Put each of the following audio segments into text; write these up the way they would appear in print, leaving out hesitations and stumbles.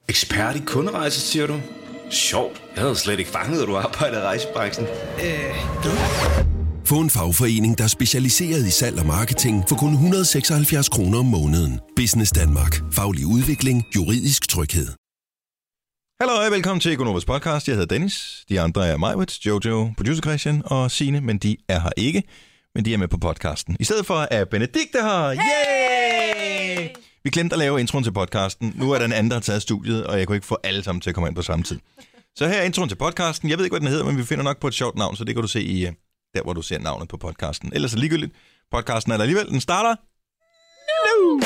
Ekspert i kunderejser, siger du? Sjovt. Jeg havde slet ikke fanget, at du arbejder i rejsebranchen. Få en fagforening, der er specialiseret i salg og marketing for kun 176 kroner om måneden. Business Danmark. Faglig udvikling. Juridisk tryghed. Hallo og velkommen til Økonomisk Podcast. Jeg hedder Dennis. De andre er Majwitz, Jojo, Producer Christian og Signe, men de er her ikke. Men de er med på podcasten. I stedet for er Benedikte her. Yay! Vi glemte at lave introen til podcasten. Nu er der en anden, der har taget studiet, og jeg kunne ikke få alle sammen til at komme ind på samme tid. Så her er introen til podcasten. Jeg ved ikke, hvad den hedder, men vi finder nok på et sjovt navn, så det kan du se i der, hvor du ser navnet på podcasten. Ellers er ligegyldigt. Podcasten er der alligevel. Den starter nu.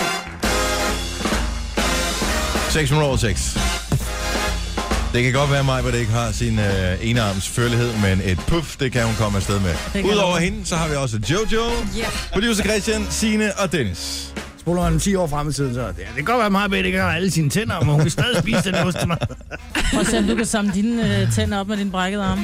6:06. Det kan godt være mig, hvor det ikke har sin enearms førlighed, men et puff, det kan hun komme afsted med. Udover hende, så har vi også Jojo, Producer Christian, Signe og Dennis. Spoler man 10 år frem i tiden, så det kan godt være meget bedre, ikke har alle sine tænder, men hun kan stadig spise den ost til mig. Prøv at se, om du kan samle dine tænder op med din brækkede arme.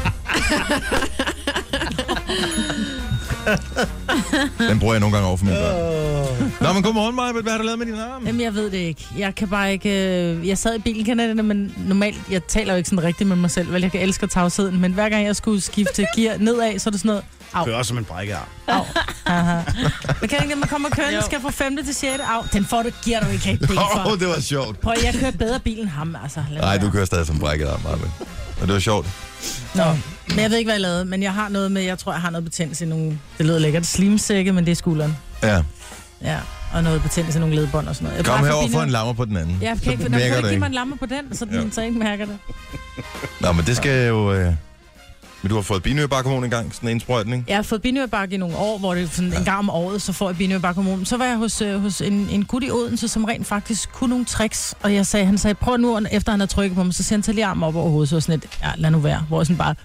Den bruger jeg nogle gange over for mine børn. Nå, men godmorgen, Maja. Hvad har du lavet med din arm? Jamen, jeg ved det ikke. Jeg kan bare ikke... Jeg sad i bilen, kender det, men normalt... Jeg taler jo ikke sådan rigtigt med mig selv, vel? Jeg kan elske tavsheden, men hver gang jeg skulle skifte gear nedad, så er det sådan noget... Au. Det er også som en brækket arm. Au. Aha. Men kan ikke det, man kommer og kører, skal fra 5. til 6. Au. Den får du, giver du ikke det for. Det var sjovt. Prøv, jeg kører bedre bil end ham, altså. Nej, du kører stadig som brækket arm, Maja. Men det var sjovt. Nå, men jeg ved ikke, hvad jeg lavede, men jeg har noget med, jeg tror, jeg har noget betændelse i nogle, det lyder lækkert, slimsække, men det er skulderen. Ja. Ja, og noget betændelse i nogle ledbånd og sådan noget. Kom herover for en lammer på den anden. Ja, jeg kan ikke give mig en lammer på den, så den så ikke mærker det. Nå, men det skal jo... Men du har fået binyrbarkhormon en gang, sådan en indsprøjtning? Jeg har fået binyrbark i nogle år, hvor det sådan en gang om året, så får jeg binyrbarkhormon. Så var jeg hos en gut i Odense, som rent faktisk kunne nogle tricks, og han sagde, prøv nu, efter han havde trykket på mig, så siger han til lige armen op over hovedet, så sådan et, ja, lad nu være, hvor jeg sådan bare,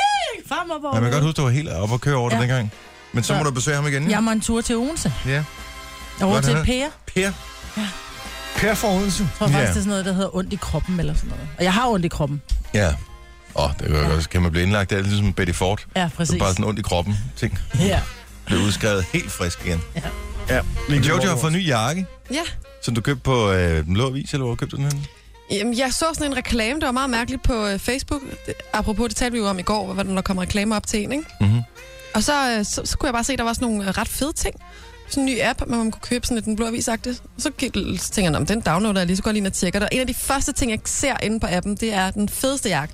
frem op over hovedet. Ja, man kan godt huske, du var helt op og køre over det dengang. Men så må du besøge ham igen, ja? Jeg må en tur til Odense. Ja. Over til Per. Per? Ja. Per for Odense. Jeg tror faktisk, det er sådan noget, der hedder ondt i kroppen, eller sådan noget. Og jeg har ondt i kroppen. Ja. Det kan man blive indlagt. Det er ligesom Betty Ford. Ja, præcis. Det er bare sådan ondt i kroppen. Ting. Ja. Bliver udskrevet helt frisk igen. Ja. Jojo har fået en ny jakke. Ja. Som du købte på Den Blå Avis, eller hvor købte du den henne? Jamen, jeg så sådan en reklame, der var meget mærkeligt på Facebook. Apropos, det talte vi jo om i går, hvor der kom reklamer op til en, ikke? Mm-hmm. Og så kunne jeg bare se, at der var sådan nogle ret fede ting. Sådan en ny app, hvor man kunne købe sådan et Den Blå Avis-agtigt. Så tænker jeg, den downloader jeg lige, så går jeg lige ind og tjekker det. En af de første ting, jeg ser inde på appen, det er den fedeste jakke.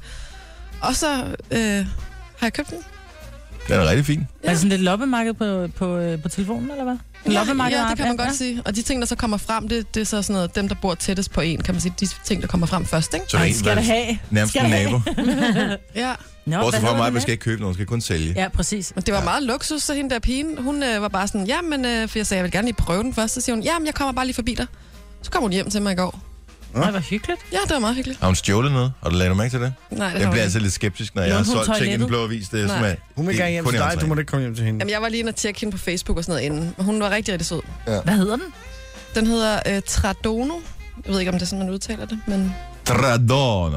Og så har jeg købt den. Den er rigtig fin. Ja. Er det sådan lidt loppemarked på telefonen, eller hvad? Ja, det kan man godt sige. Og de ting, der så kommer frem, det er så sådan noget, dem, der bor tættest på en, kan man sige, de ting, der kommer frem først, ikke? Så det skal det have. Nærmest en nabo. Ja. Bortset fra mig, man skal ikke købe nogen, man skal kun sælge. Ja, præcis. Og det var meget luksus, så hende der pigen, hun var bare sådan, for jeg sagde, jeg vil gerne lige prøve den først. Så siger hun, jeg kommer bare lige forbi dig. Så kommer hun hjem til mig i går. Det var hyggeligt. Ja, det var meget hyggeligt. Har hun stjålet noget? Har du lagt mærke til det? Nej, det jeg bliver altid lidt skeptisk, når jeg har solgt ting i Den Blå Avis. Det er sådan, hun vil gerne hjem til dig, du må ikke komme hjem til hende. Jamen, jeg var lige inde og tjekke hende på Facebook og sådan noget inden. Hun var rigtig, rigtig sød. Ja. Hvad hedder den? Den hedder Tradono. Jeg ved ikke, om det er sådan, man udtaler det, men... Tradono.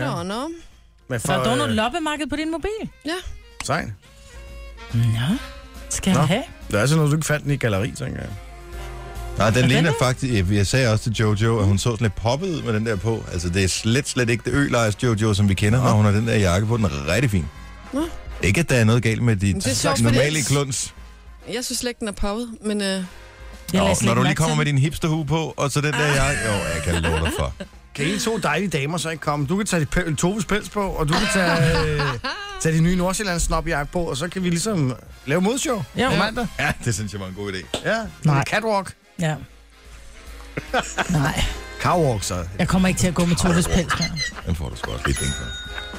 Ja. Tradono loppemarked på din mobil? Ja. Sejt. Ja. Skal jeg have? Det er sådan noget, du ikke fandt den i galleri, tænker jeg. Nej, den ligner faktisk... Jeg sagde også til Jojo, at hun så sådan lidt poppet ud med den der på. Altså, det er slet ikke det ølejers Jojo, som vi kender, når hun har den der jakke på. Den er rigtig fin. Ikke, at der er noget galt med dit normale kluns. Jeg synes slet ikke, den er poppet, men... når du lige kommer med din hipsterhue på, og så den der jakke... Jo, jeg kan love dig for. Kan I to dejlige damer så ikke komme? Du kan tage Toves pels på, og du kan tage de nye Nordsjællands snopjakke på, og så kan vi ligesom lave modshow på mandag. Ja, det synes jeg var en god idé. Ja, nej. Catwalk. Ja. Nej. Carwalk, så. Jeg kommer ikke til at gå med Toves pels mere. Den får du sgu også lidt penge for.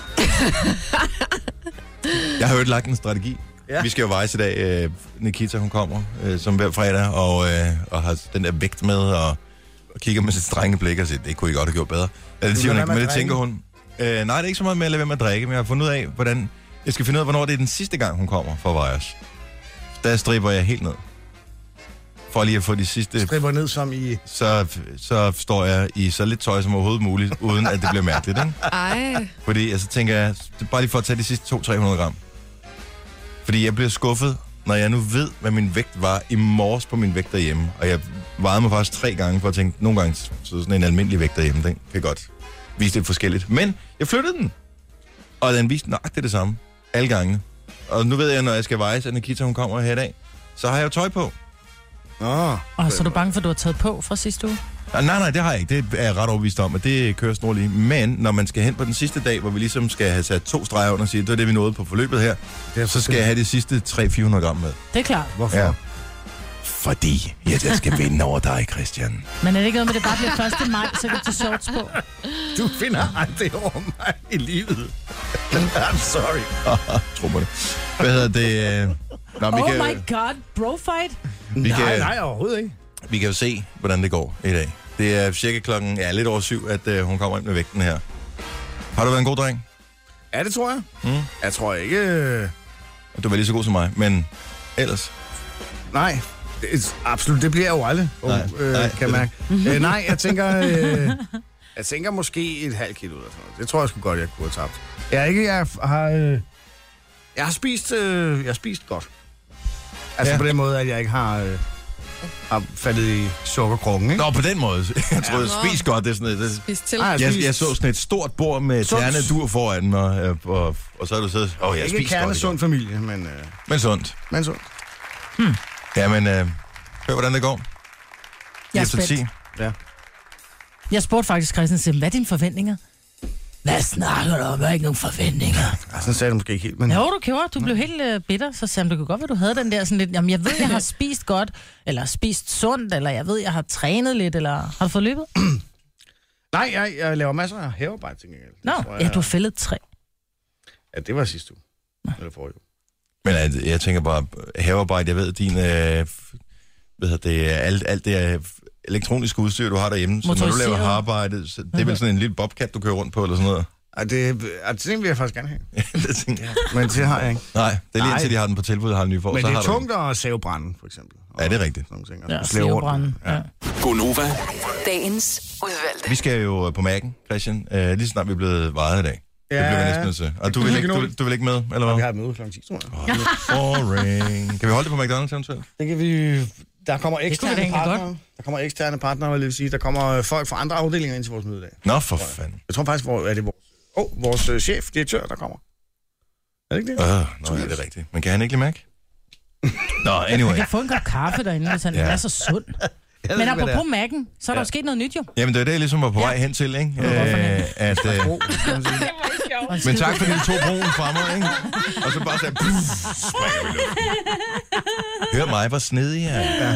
Jeg har hørt lagt en strategi. Ja. Vi skal jo vejse i dag. Nikita, hun kommer som hver fredag, og har den der vægt med, og kigger med sit strenge blik og siger, det kunne I godt have gjort bedre. Det siger hun ikke, men det tænker hun. Nej, det er ikke så meget med at lade være med at drikke, men jeg har fundet ud af, hvordan... Jeg skal finde ud af, hvornår det er den sidste gang, hun kommer for at veje os. Der striber jeg helt ned. For lige at få de sidste... Striber ned som i... Så står jeg i så lidt tøj som overhovedet muligt, uden at det bliver mærkeligt, ikke? Ej. Fordi så tænker jeg, det er bare lige for at tage de sidste 200-300 gram. Fordi jeg bliver skuffet når jeg nu ved, hvad min vægt var i morges på min vægt derhjemme, og jeg vejede mig faktisk 3 gange for at tænke, nogle gange så sådan en almindelig vægt derhjemme, den kan godt vise det forskelligt. Men jeg flyttede den, og den viste nøjagtigt det samme alle gangene. Og nu ved jeg, når jeg skal veje, så Nikita hun kommer her i dag, så har jeg jo tøj på. Så er du bange for, at du har taget på fra sidste uge? Nej, det har jeg ikke. Det er jeg ret overbevist om, at det kører snorligt. Men når man skal hen på den sidste dag, hvor vi ligesom skal have sat 2 streger under og sige, det er det, vi nåede på forløbet her, så skal jeg have de sidste 300-400 gram med. Det er klart. Hvorfor? Ja. Fordi jeg skal vinde over dig, Christian. Men er det ikke noget med, det bare bliver 1. maj, så kan du tage shorts på? Du finder aldrig over mig i livet. I'm sorry. Tro på det. Hvad hedder det? Nå, my god, bro-fight? Nej, overhovedet ikke. Vi kan jo se, hvordan det går i dag. Det er cirka klokken lidt over 7, at hun kommer ind med vægten her. Har du været en god dreng? Ja, det tror jeg. Jeg tror ikke... Du var lige så god som mig, men ellers? Nej, absolut. Det bliver jeg jo aldrig, kan jeg mærke. Nej, jeg tænker måske et halvt kilo eller sådan noget. Det tror jeg sgu godt, jeg kunne have tabt. Jeg har spist godt. Altså på den måde, at jeg ikke har faldet i sukkerkrukken, ikke? Nå, på den måde. Jeg troede, spis godt. Det er sådan et, Spis til. Jeg så sådan et stort bord med ternedur foran mig, og så har du siddet... jeg ikke spist godt. Ikke sund familie, men... Men sundt. Men sundt. Ja, men hør, hvordan det går. Jeg er spændt. Ja. Jeg spurgte faktisk Christian, hvad er dine forventninger? Hvad snakker du om? Jeg har ikke nogen forventninger. Sådan sagde du måske ikke helt, men... Jo, du gjorde. Du blev helt bitter, så sagde du kunne godt, at du havde den der sådan lidt... Jamen, jeg ved, jeg har spist godt, eller spist sundt, eller jeg ved, jeg har trænet lidt, eller har du fået løbet? Nej, jeg laver masser af havearbejde, tænker jeg. Nå, du har fældet 3. Ja, det var sidste uge. Eller forrige uge. Men jeg tænker bare, havearbejde, jeg ved, din... alt det elektroniske udstyr, du har derhjemme, så når du laver havearbejde, så det er vel sådan en lille bobcat, du kører rundt på, eller sådan noget? Det vil jeg faktisk gerne have. Det tænker jeg. Men det har jeg ikke. Nej, det er lige indtil de har den på tilbud, har den nye for. Men det er tungt at save branden, for eksempel. Ja, det er rigtigt. Ja, save branden. Ja. Gonova. Dagens udvalgte. Vi skal jo på Mac'en, Christian, lige snart vi er blevet vejet i dag. Ja. Det bliver vi næsten nødt til. Og du vil ikke med, eller hvad? Vi har et møde kl. 10, tror jeg. Boring. Kan vi holde det på McDonald's eventuelt? Det kan vi... Der kommer eksterne partnere. Der kommer eksterne partnere, vil jeg sige. Der kommer folk fra andre afdelinger ind til vores møde i dag. Nå, for fanden. Jeg tror faktisk, er det vores chef, direktør, der kommer. Er det ikke det? Nå, ja, det er rigtigt. Men kan han ikke lide Mac? Nå, anyway. Man kan få en kop kaffe derinde, hvis han er så sund. Men apropos Mac'en, så er der jo sket noget nyt jo. Jamen, det er det, jeg ligesom var på vej hen til, ikke? Men tak fordi du tog broen fra mig, ikke? Og så bare sagde, springer vi luften. Hør mig, hvor snedig jeg er.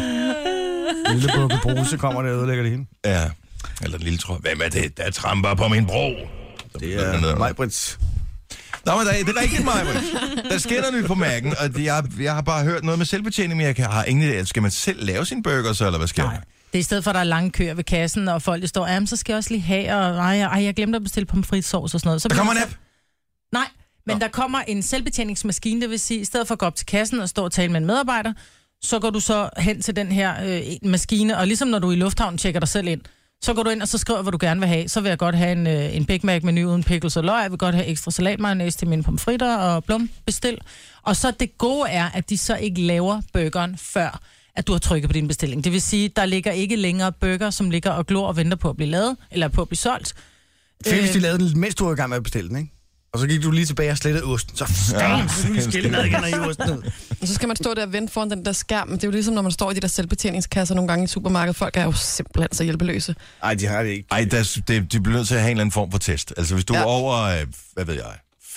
Lille bukke bruse kommer der og ødelægger det hele. Ja, eller lille tråd. Hvem er det, der tramper på min bro? Det er Majbrits. Nå, men det er rigtigt, Majbrits. Der sker noget nyt på Mac'en, og jeg har bare hørt noget med selvbetjening, men jeg har ingen idé. Skal man selv lave sine burgers, eller hvad sker der? Det er i stedet for, at der er lange køer ved kassen, og folk står, jamen, så skal jeg også lige have, og jeg glemte at bestille pomfritsauce og sådan noget. Så der kommer en app? Nej, men der kommer en selvbetjeningsmaskine, det vil sige, i stedet for at gå op til kassen og stå og tale med en medarbejder, så går du så hen til den her maskine, og ligesom når du i lufthavnen tjekker dig selv ind, så går du ind, og så skriver, hvad du gerne vil have. Så vil jeg godt have en Big Mac-menu uden pickles og løg. Jeg vil godt have ekstra salatmayonnaise til mine pomfritter og blom bestil. Og så det gode er, at de så ikke laver burgeren før, at du har trykket på din bestilling. Det vil sige, der ligger ikke længere burger, som ligger og glor og venter på at blive lavet, eller på at blive solgt. Hvis de lavede den, mens du var i gang med at bestille den, ikke? Og så gik du lige tilbage og slettede osten. Så skulle vi skille ned igen i osten ned. Og så skal man stå der og vente foran den der skærm. Det er jo ligesom, når man står i de der selvbetjeningskasser nogle gange i supermarkedet. Folk er jo simpelthen så hjælpeløse. Nej, de har det ikke. Ej, de bliver nødt til at have en eller anden form for test. Altså, hvis du er over, hvad ved jeg,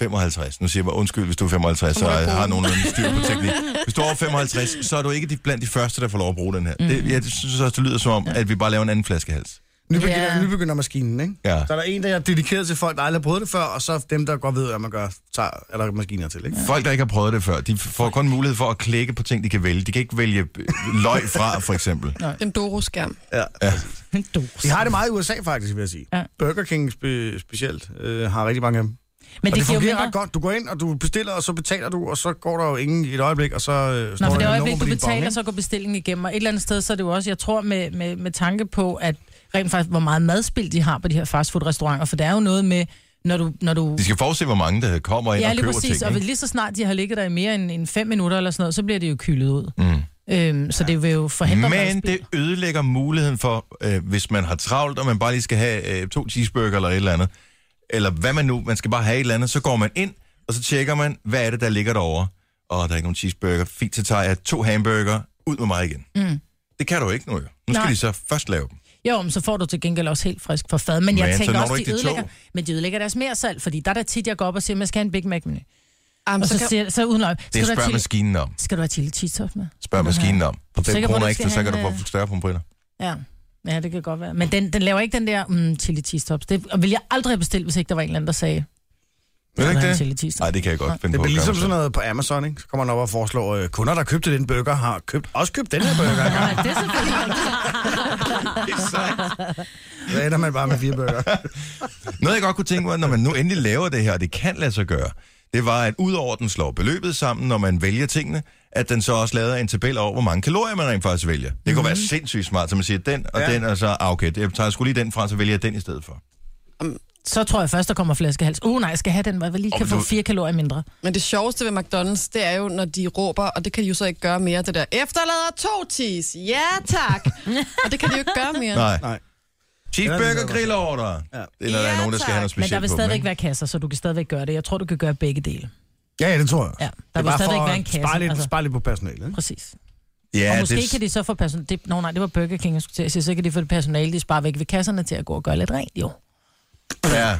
55. Nu siger jeg bare undskyld, hvis du er 55, så har nogen styr på teknik. Hvis du er over 55, så er du ikke blandt de første, der får lov at bruge den her. Jeg synes også, det lyder som om, at vi bare laver en anden flaskehals. Nybegynder maskinen, ikke? Ja. Så er der en, der er dedikeret til folk, der aldrig har prøvet det før, og så dem, der godt ved, hvad man gør, er der maskiner til, ikke? Folk, der ikke har prøvet det før, de får kun mulighed for at klikke på ting, de kan vælge. De kan ikke vælge løg fra, for eksempel. En Doro-skærm. Ja. En Doro. De har det meget i USA, faktisk, vil jeg sige. Ja. Burger King specielt har rigtig mange af dem. Men det fungerer mindre... ret godt. Du går ind, og du bestiller, og så betaler du, og så går der jo ingen i et øjeblik, og så står for det øjeblik, du betaler, så går bestillingen igennem. Og et eller andet sted, så er det jo også, jeg tror, med tanke på, at rent faktisk, hvor meget madspil de har på de her fastfood-restauranter, for det er jo noget med, Når du... De skal forudse, hvor mange der kommer ind og køber præcis, ting. Og lige så snart de har ligget der i mere end 5 minutter eller sådan noget, så bliver det jo kylet ud. Så det vil jo forhindre Men det ødelægger muligheden for, hvis man har travlt, og man bare lige skal have 2 cheeseburger eller et eller andet, eller hvad man skal bare have et eller andet, så går man ind, og så tjekker man, hvad er det, der ligger derovre. Og der er ikke nogen cheeseburger, fint til tager jeg 2 hamburger, ud med mig igen. Det kan du ikke nu. Nu skal de så først lave dem. Jo, men så får du til gengæld også helt frisk for fad. Men jeg tænker også, de ødelægger deres mere salt, fordi der er tit, jeg går op og siger, at man skal have en Big Mac-menu. Og så uden løg. Det spørger maskinen om. Skal du have chili cheese sauce med? Spørg maskinen om. For 5 kroner ekstra, så kan du få større pomfritter. Ja, det kan godt være. Men den laver ikke den der chili cheese tops. Det vil jeg aldrig have bestilt, hvis ikke der var en eller anden, der sagde. Vil det ikke det? Nej, det kan jeg godt finde på. Det bliver ligesom sådan noget på Amazon, ikke? Så kommer man op og foreslår, kunder, der købte den burger, har også købt den her burger. Nej, det er selvfølgelig Så ender man bare med 4 burger. Noget, jeg godt kunne tænke mig, når man nu endelig laver det her, og det kan lade sig gøre, det var, at udover den slår beløbet sammen, når man vælger tingene, at den så også lavede en tabel over, hvor mange kalorier man rent faktisk vælger. Det kunne være sindssygt smart, så man siger den og den, og så, okay, jeg tager sgu lige den fra, så vælger jeg den i stedet for. Så tror jeg først, der kommer flaskehals. Nej, jeg skal have den, hvor jeg lige kan få 4 kalorier mindre. Men det sjoveste ved McDonald's, det er jo, når de råber, og det kan de jo så ikke gøre mere, det der, efterlader 2 cheese, ja tak. Og det kan de jo ikke gøre mere. Nej. Cheeseburger grillorder. Ja. Eller der er nogen, der skal have noget specielt på. Men der vil stadigvæk være kasser, så du kan stadigvæk gøre det. Jeg tror, du kan gøre begge dele. Ja, det tror jeg. Ja, der vil stadigvæk være en kasse. Spare lidt på personalet, ikke? Præcis. Ja, og måske kan de så få personale... Nej, det var Burger King, jeg skulle til at sige. Så kan de få det personale, de sparer væk ved kasserne til at gå og gøre lidt rent, jo. Ja. Jeg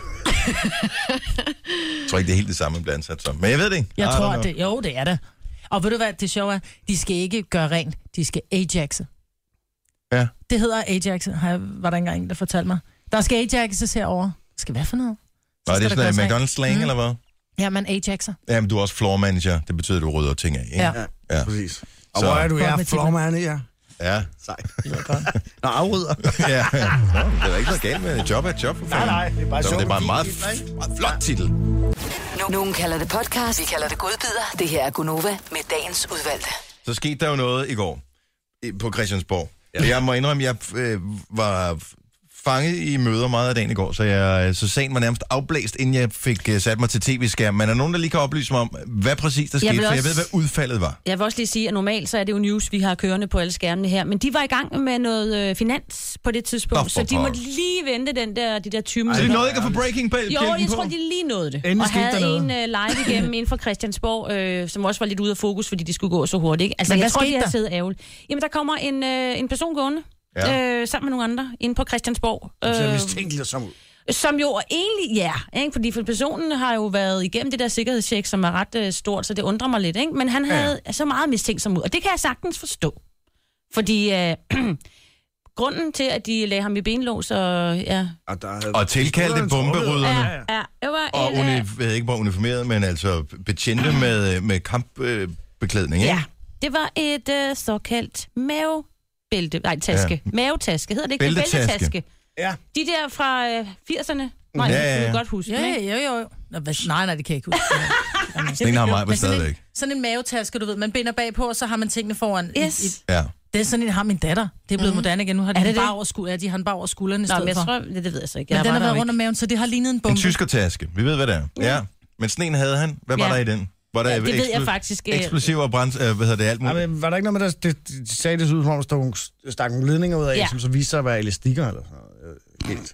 tror ikke, det er helt det samme blandt sat som. Men jeg ved det ikke. Jeg tror, det er det. Og ved du hvad, det sjove er, de skal ikke gøre rent, de skal Ajaxe. Ja. Det hedder Ajaxe, var der engang en, der fortalte mig. Der skal Ajaxes herovre. Skal hvad for noget? Nå, det er sådan noget McDonald's slang, eller hvad? Ja, man Ajaxer. Ja, men du er også floor manager. Det betyder, at du rydder ting af, ikke? Ja. Præcis. Og hvor er du? Jeg er floor manager. Ja. Sej. Nå, afrydder. Ja. Nå, det er ikke noget galt med et job af et job. Nej, det er bare sjovt. Det er bare en meget flot titel. Nogen kalder det podcast, vi kalder det godbider. Det her er Gunova med dagens udvalgte. Så skete der jo noget i går på Christiansborg. Ja. Jeg må indrømme, jeg var fanget i møder meget af dagen i går, så sagen var nærmest afblæst, inden jeg fik sat mig til tv-skærmen. Men er nogen, der lige kan oplyse mig om, hvad præcis der skete? For jeg ved, hvad udfaldet var. Jeg vil også lige sige, at normalt så er det jo news, vi har kørende på alle skærmene her. Men de var i gang med noget finans på det tidspunkt, så de måtte lige vente de der 20 minutter. Så de nåede ikke at få breaking på? Jo, jeg tror, de lige nåede det. Og havde en live igennem inden for Christiansborg, som også var lidt ude af fokus, fordi de skulle gå så hurtigt. Ikke? Altså, men jeg tror, de har siddet ærgerligt. Jamen, der kommer en person gående. Sammen med nogle andre inde på Christiansborg. Det ser mistænkeligt som ud. Som jo egentlig, ikke? Fordi for personen har jo været igennem det der sikkerhedstjek, som er ret stort, så det undrer mig lidt, ikke? Men han havde så meget mistænksom ud, og det kan jeg sagtens forstå. Fordi grunden til, at de lagde ham i benlås og tilkaldte bomberydderne. Og ved ikke bare uniformeret, men altså betjente med kampbeklædning, ikke? Ja, det var et såkaldt taske. Mavetaske, hedder det ikke? Bæltetaske. Ja. De der fra 80'erne. Nej, det kan du godt huske. Jo. Nej, det kan jeg ikke huske. Sådan en har mig stadigvæk. Sådan en mavetaske, du ved, man binder bagpå, og så har man tingene foran. Yes. Ja. Det er sådan en, har min datter. Det er blevet moderne igen. Nu har de den bare over skuldrene. De har den bare over skuldrene i stedet for. Tror, det ved jeg så ikke. Men den har været rundt om maven, så det har lignet en bombe. En tyskertaske. Vi ved, hvad det er. Ja. Men sådan en havde han. Hvad var der i den? Var der det ved jeg faktisk. Eksplosiv og brand, alt muligt? Ja, men var der ikke noget med, de sagde det ud, som om der stak nogle ledninger ud af, som så viste sig at være elastikker, eller helt.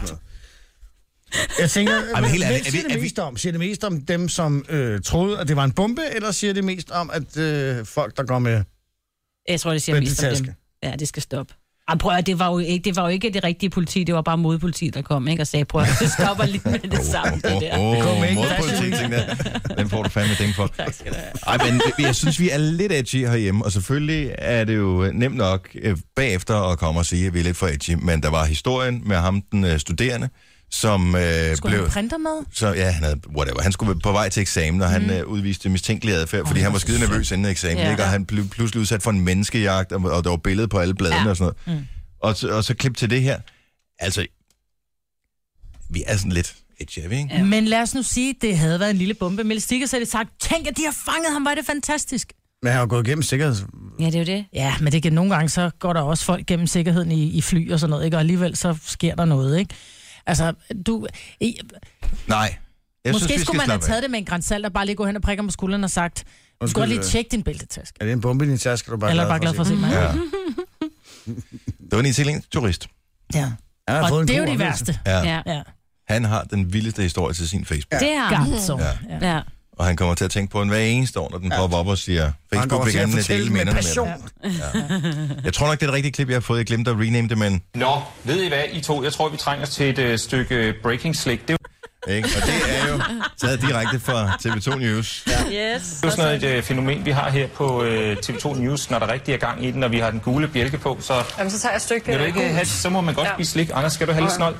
Jeg tænker, siger det mest om dem, som troede, at det var en bombe, eller siger det mest om, at folk, der går med... Jeg tror, det siger mest om dem. Ja, det skal stoppe. Prøv at, det var jo ikke det rigtige politi, det var bare modpoliti, der kom, ikke? Og sagde, prøv at, det stopper lige med det samme, det der. Modpoliti, den får du fandme dænge for. Tak skal du have. Men jeg synes, vi er lidt edgy herhjemme, og selvfølgelig er det jo nemt nok bagefter at komme og sige, at vi er lidt for edgy, men der var historien med ham, den studerende, som skulle han printer med? Så, ja, han skulle på vej til eksamen, og han udviste mistænkelig adfærd, fordi han var skide nervøs inden eksamen, ikke? Og han blev pludselig udsat for en menneskejagt, og der var billede på alle bladene og sådan noget. Og så klip til det her. Altså, vi er sådan lidt edgy, ikke? Ja. Men lad os nu sige, at det havde været en lille bombe. Mel Stikker så det sagt, tænk, at de har fanget ham, var det fantastisk. Men han har gået igennem sikkerhed. Ja, det er jo det. Ja, men det kan nogle gange, så går der også folk gennem sikkerheden i fly og sådan noget, ikke? Og alligevel så sker der noget, ikke? Altså, Nej. Måske skulle man have taget det med en gran salt og bare lige gå hen og prikke ham på skulderen og sagt, du skal godt lige tjekke din bæltetaske. Er det en bombe i din taske, du bare eller bare glad for at se mig? Ja. Det var en italiensk turist. Ja. Og det er jo det værste. Ja. Han har den vildeste historie til sin Facebook. Det er han. Ja. Og han kommer til at tænke på en hver eneste år, når den popper op og siger, Facebook vil gerne dele minderne med dig. Jeg tror nok, det er et rigtigt klip, jeg har fået. Jeg glemte at rename det, men... Nå, ved I hvad, I to? Jeg tror, vi trænger til et stykke breaking slik. Det ikke? Og det er jo taget direkte fra TV2 News. Yes. Det er jo sådan et fænomen, vi har her på TV2 News, når der rigtig er gang i den, og vi har den gule bjælke på. Så, jamen, så tager jeg et stykke. Vil du ikke have, så må man godt spise slik. Anders, skal du have lidt snold?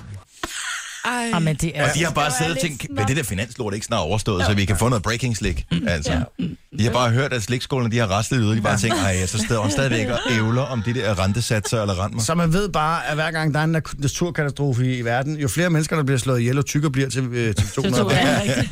Men det er... Og de har bare siddet og tænkt, hvad det der finanslort ikke snart overstået, så vi kan få noget breaking slik. Altså. De har bare hørt, at slikskålene, de har rastet ud, og de bare tænkt, så står hun stadigvæk og ævler om de der rentesatser eller renter. Så man ved bare, at hver gang der er en naturkatastrofe i verden, jo flere mennesker, der bliver slået ihjel, og tykker bliver til 200. Ja, det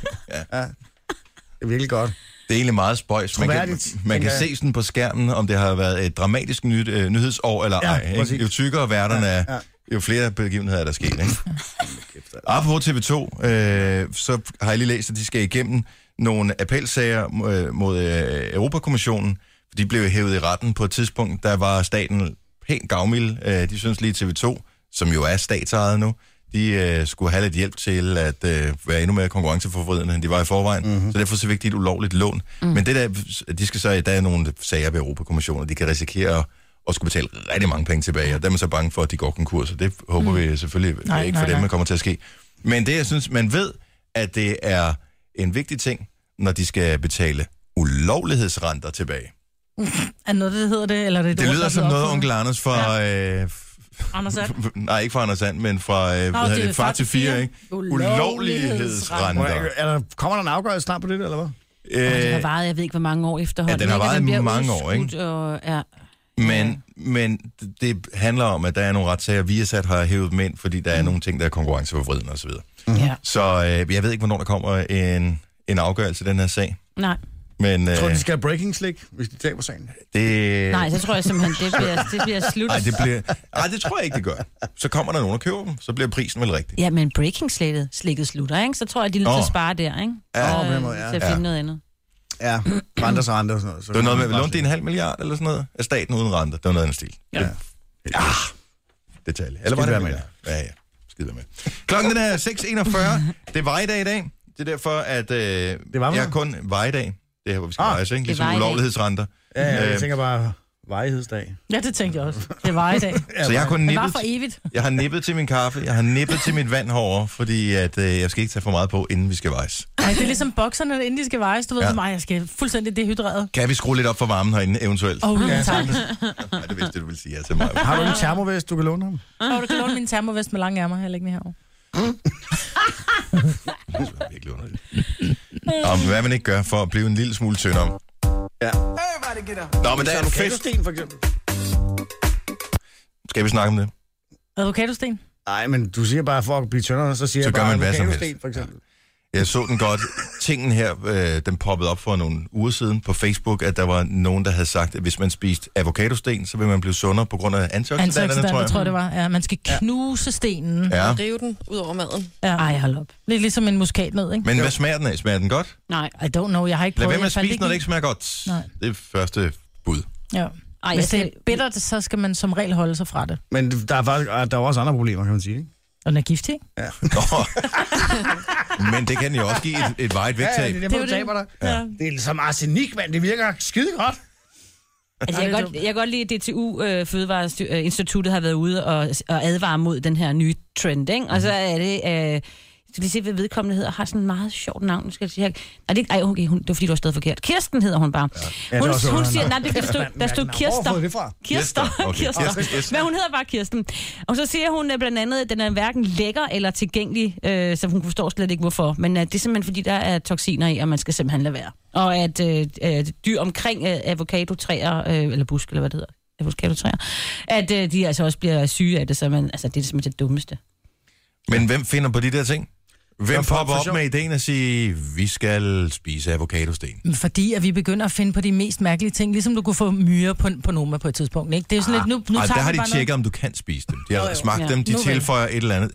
er virkelig godt. Det er egentlig meget spøjs. Man kan se sådan på skærmen, om det har været et dramatisk nyhedsår eller ej. Jo tykkere værterne er, jo flere begivenheder er der sket. Ikke? Apropos TV2, så har jeg lige læst, at de skal igennem nogle appelsager mod Europakommissionen. De blev hævet i retten på et tidspunkt, der var staten pænt gavmild. De synes lige TV2, som jo er statsejet nu, de skulle have lidt hjælp til at være endnu mere konkurrenceforvridende, end de var i forvejen. Så derfor så vigtigt et ulovligt lån. Men det der, de skal så, der er nogle sager ved Europakommissionen, de kan risikere at skulle betale rigtig mange penge tilbage, og dem er så bange for, at de går konkurs, og det håber vi selvfølgelig ikke for dem, der kommer til at ske. Men det, jeg synes, man ved, at det er en vigtig ting, når de skal betale ulovlighedsrenter tilbage. Er noget, det hedder det? Eller det lyder som noget, onkel Anders fra... Anders And? Nej, ikke fra Anders And, men fra Far til 4, ikke? Ulovlighedsrenter. Kommer der en afgørelse snart på det, eller hvad? Det har varet, jeg ved ikke, hvor mange år efterhånden. Ja, den har varet i mange år, ikke? Og, Men det handler om, at der er nogle retssager, Viasat har hævet dem ind, fordi der er nogle ting, der er konkurrenceforvridende osv. Så jeg ved ikke, hvornår der kommer en afgørelse i den her sag. Nej. Men, tror du, de skal have breaking slik, hvis de taber sagen? Nej, så tror jeg simpelthen, det bliver slut. Nej, det tror jeg ikke, det gør. Så kommer der nogen og køber dem, så bliver prisen vel rigtig. Ja, men breaking-slikket slutter, ikke? Så tror jeg, de er nødt til at spare der, ikke? Til at finde noget andet. Ja, renter og sådan noget. Det var noget med, vi lånte 1,5 milliard eller sådan noget af staten uden renter. Det var noget andet stil. Ja. Detalje. Eller var det med? Ja. Skid med. Klokken er 6:41. Det var i dag i dag. Det er derfor, at det er kun vejdag. Det er her, hvor vi skal vejes, ikke? Ligesom ulovlighedsrenter. Ja, jeg tænker bare vejhedsdag. Ja, det tænkte jeg også. Det var i dag. Så jeg har kun nippet. Det var for evigt. Jeg har nippet til min kaffe, jeg har nippet til mit vand herovre, fordi at, jeg skal ikke tage for meget på, inden vi skal vejes. Nej, det er ligesom bokserne, inden de skal vejes. Du ved for mig, jeg skal fuldstændig dehydreret. Kan vi skrue lidt op for varmen herinde, eventuelt? Tak. Nej, det vidste du ville sige ja til mig. Har du en termovest, du kan låne ham? Du kan låne min termovest med lange ærmer, jeg lægger den herovre. Om hvad man ikke gør for at blive en lille smule tyndere. Ja. Nå, men der er en fest. For eksempel. Skal vi snakke om det? Avocadosten? Nej, men du siger bare, for at blive tyndere, så siger jeg bare avocadosten, for eksempel. Jeg så den godt. Tingen her, den poppede op for nogle uger siden på Facebook, at der var nogen, der havde sagt, at hvis man spiste avocadosten, så vil man blive sundere på grund af antioxidanterne, tror jeg det var. Ja, man skal knuse stenen. Og rive den ud over maden. Ja. Ej, hold op. Det er ligesom en muskatnød, ikke? Men hvad smager den af? Smager den godt? Nej, I don't know. Jeg har ikke prøvet. Lad være med at spise, når det ikke smager godt. Nej. Det er første bud. Ja. Ej, hvis det er bittert, så skal man som regel holde sig fra det. Men der er også andre problemer, kan man sige, ikke? Og den er giftig? Ja. Men det kan jo også give et varigt vægttab. Ja, det er det, du taber dig. Ja. Det er ligesom arsenik, mand. Det virker skide godt. Altså, jeg kan godt lide, at DTU Fødevareinstituttet har været ude og advare mod den her nye trend, ikke? Og så er det... skal lige se, hvad vedkommende hedder, har sådan en meget sjovt navn. Skal jeg sige her. Er det ikke? Ej, okay, det var fordi, du var stadig forkert. Kirsten hedder hun bare. Ja. Hun siger, nej, der stod Kirster. Hvor det fra? Kirster. Men hun hedder bare Kirsten. Og så siger hun blandt andet, at den er hverken lækker eller tilgængelig, så hun forstår slet ikke, hvorfor. Men det er simpelthen, fordi der er toksiner i, og man skal simpelthen lade være. Og at dyr omkring avocadotræer, eller busk, eller hvad det hedder, avocadotræer, at de altså også bliver syge af det, så man, altså, det er simpelthen det dummeste. Men hvem finder på de der ting? Hvem popper op med ideen at sige, vi skal spise avocadosten? Fordi at vi begynder at finde på de mest mærkelige ting, ligesom du kunne få myrer på Noma på et tidspunkt, ikke? Det er jo sådan lidt, nu der har de tjekket, om du kan spise dem. De har smagt dem, de tilføjer et eller andet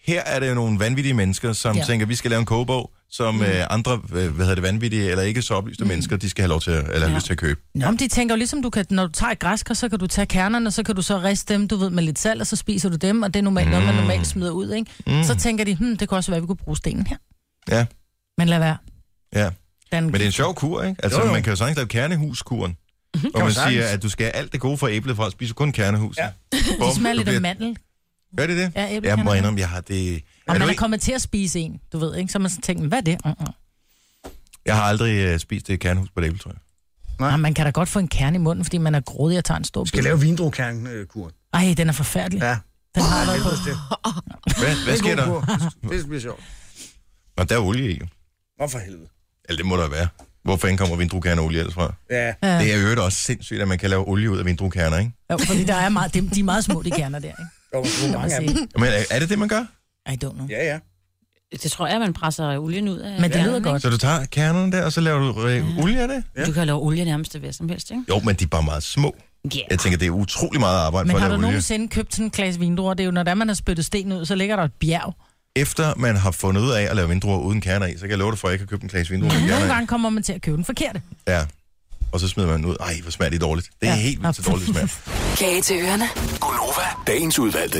her er det jo nogle vanvittige mennesker, som tænker, vi skal lave en kogebog, som andre, vanvittige eller ikke så oplyste mennesker, de skal have lov til eller have lyst til at købe. Nå, men de tænker jo ligesom, når du tager et græskar, så kan du tage kernerne, så kan du så riste dem, du ved, med lidt salt, og så spiser du dem, og det er normalt noget, man normalt smider ud, ikke? Så tænker de, det kunne også være, at vi kunne bruge stenen her. Ja. Men lad være. Ja. Men det er en sjov kur, ikke? Altså, man kan jo sagtens lave kernehuskuren. Hvor man siger, at du skal have alt det gode fra æblet fra at spise kun kernehus. Ja. Det smager lidt af mandel. Gør det det? Ja, jeg må indrømme, jeg har det... Og man er kommet til at spise en, du ved, ikke? Så man tænker, hvad er det? Jeg har aldrig spist et kernehus på et æble, tror jeg. Nej. Man kan da godt få en kerne i munden, fordi man er grådig og tager en stor bid. Skal lave vindruekernen-kuren. Ej, den er forfærdelig. Ja. Den har jeg været på. Hvad sker der? Det bliver sjovt. Og der er olie i. Hvorfor helvede? Eller det må der være. Hvor fanden kommer vindruekerneolie ellers fra? Ja. Det er jo også sindssygt, at man kan lave olie ud af vindruekerner, ikke? Jo, fordi der er meget, de er meget små, de kerner der, ikke? Jo, mange af dem. Men er det det, man gør? I don't know. Ja. Det tror jeg, man presser olien ud af. Men det lyder godt. Så du tager kernerne der, og så laver du olie af det? Ja. Du kan lave olie nærmest det som helst, ikke? Jo, men de er bare meget små. Yeah. Jeg tænker, det er utrolig meget arbejde for at lave olie. Men har du nogensinde købt sådan en glas vindruer? Det er jo, når man har spyttet sten ud, så ligger der et bjerg. Efter man har fundet ud af at lave vindruer uden kerner i, så kan jeg love dig for, at jeg kan købe en glas vindruer med kerner i. Nogle gange kommer man til at købe den forkerte. Ja. Og så smider man den ud. Ej, hvor smager det dårligt. Det er helt vildt så dårligt smag. Kage til ørerne. Gonova, dagens udvalgte.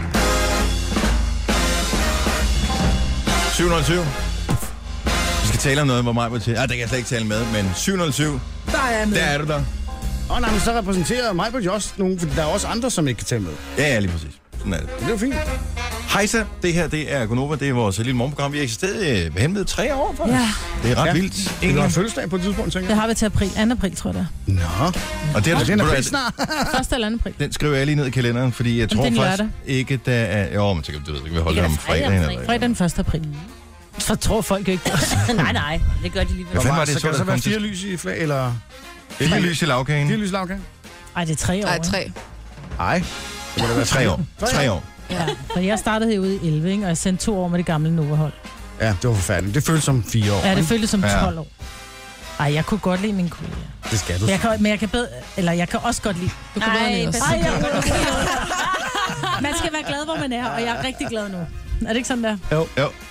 707. Vi skal tale om noget, hvor mig var til. Det kan jeg slet ikke tale med, men 707. Der er jeg med. Der er du der. Nej, men så repræsenterer mig på jo også nogen, for der er også andre, som ikke kan tale med. Ja, lige præcis. Sådan er det. Det er jo fint. Hejsa, det her, det er Gonova, det er vores lille morgenprogram. Vi har eksisteret hen ved 3 år, faktisk. Ja. Det er ret vildt. Det var en fødselsdag på et tidspunkt, tænker Det jeg. har vi til april. 2. april, tror jeg det Nå. Og det er den er snart. 1. eller 2. april. Den skriver jeg lige ned i kalenderen, fordi jeg tror det er faktisk lørdag. ikke, der er... Jo, men så kan vi holde det om fredagen. Fredag den 1. april. Så tror folk jo ikke det. nej, det gør de lige. Hvad fanden var det, så kan der så være kom 4 til? lys i flag, eller... 4 lys i lavkagen. 4 lys i lavkagen? Ej, det er 3 år. Nej, 3. Nej. Det må da være 3 år. 3 år. Ja, for jeg startede herude i 11, ikke? Og jeg sendte 2 år med det gamle Nova-hold. Ja, det var forfærdeligt. Det føltes som 4 år. Ja, det føltes som 12 Ja. år. Ej, jeg kunne godt lide min kollega. Det skal du. Men jeg kan bedre... Eller jeg kan også godt lide... Du kan bedre lide os. Man skal være glad, hvor man er, og jeg er rigtig glad nu. Er det ikke sådan der? Jo.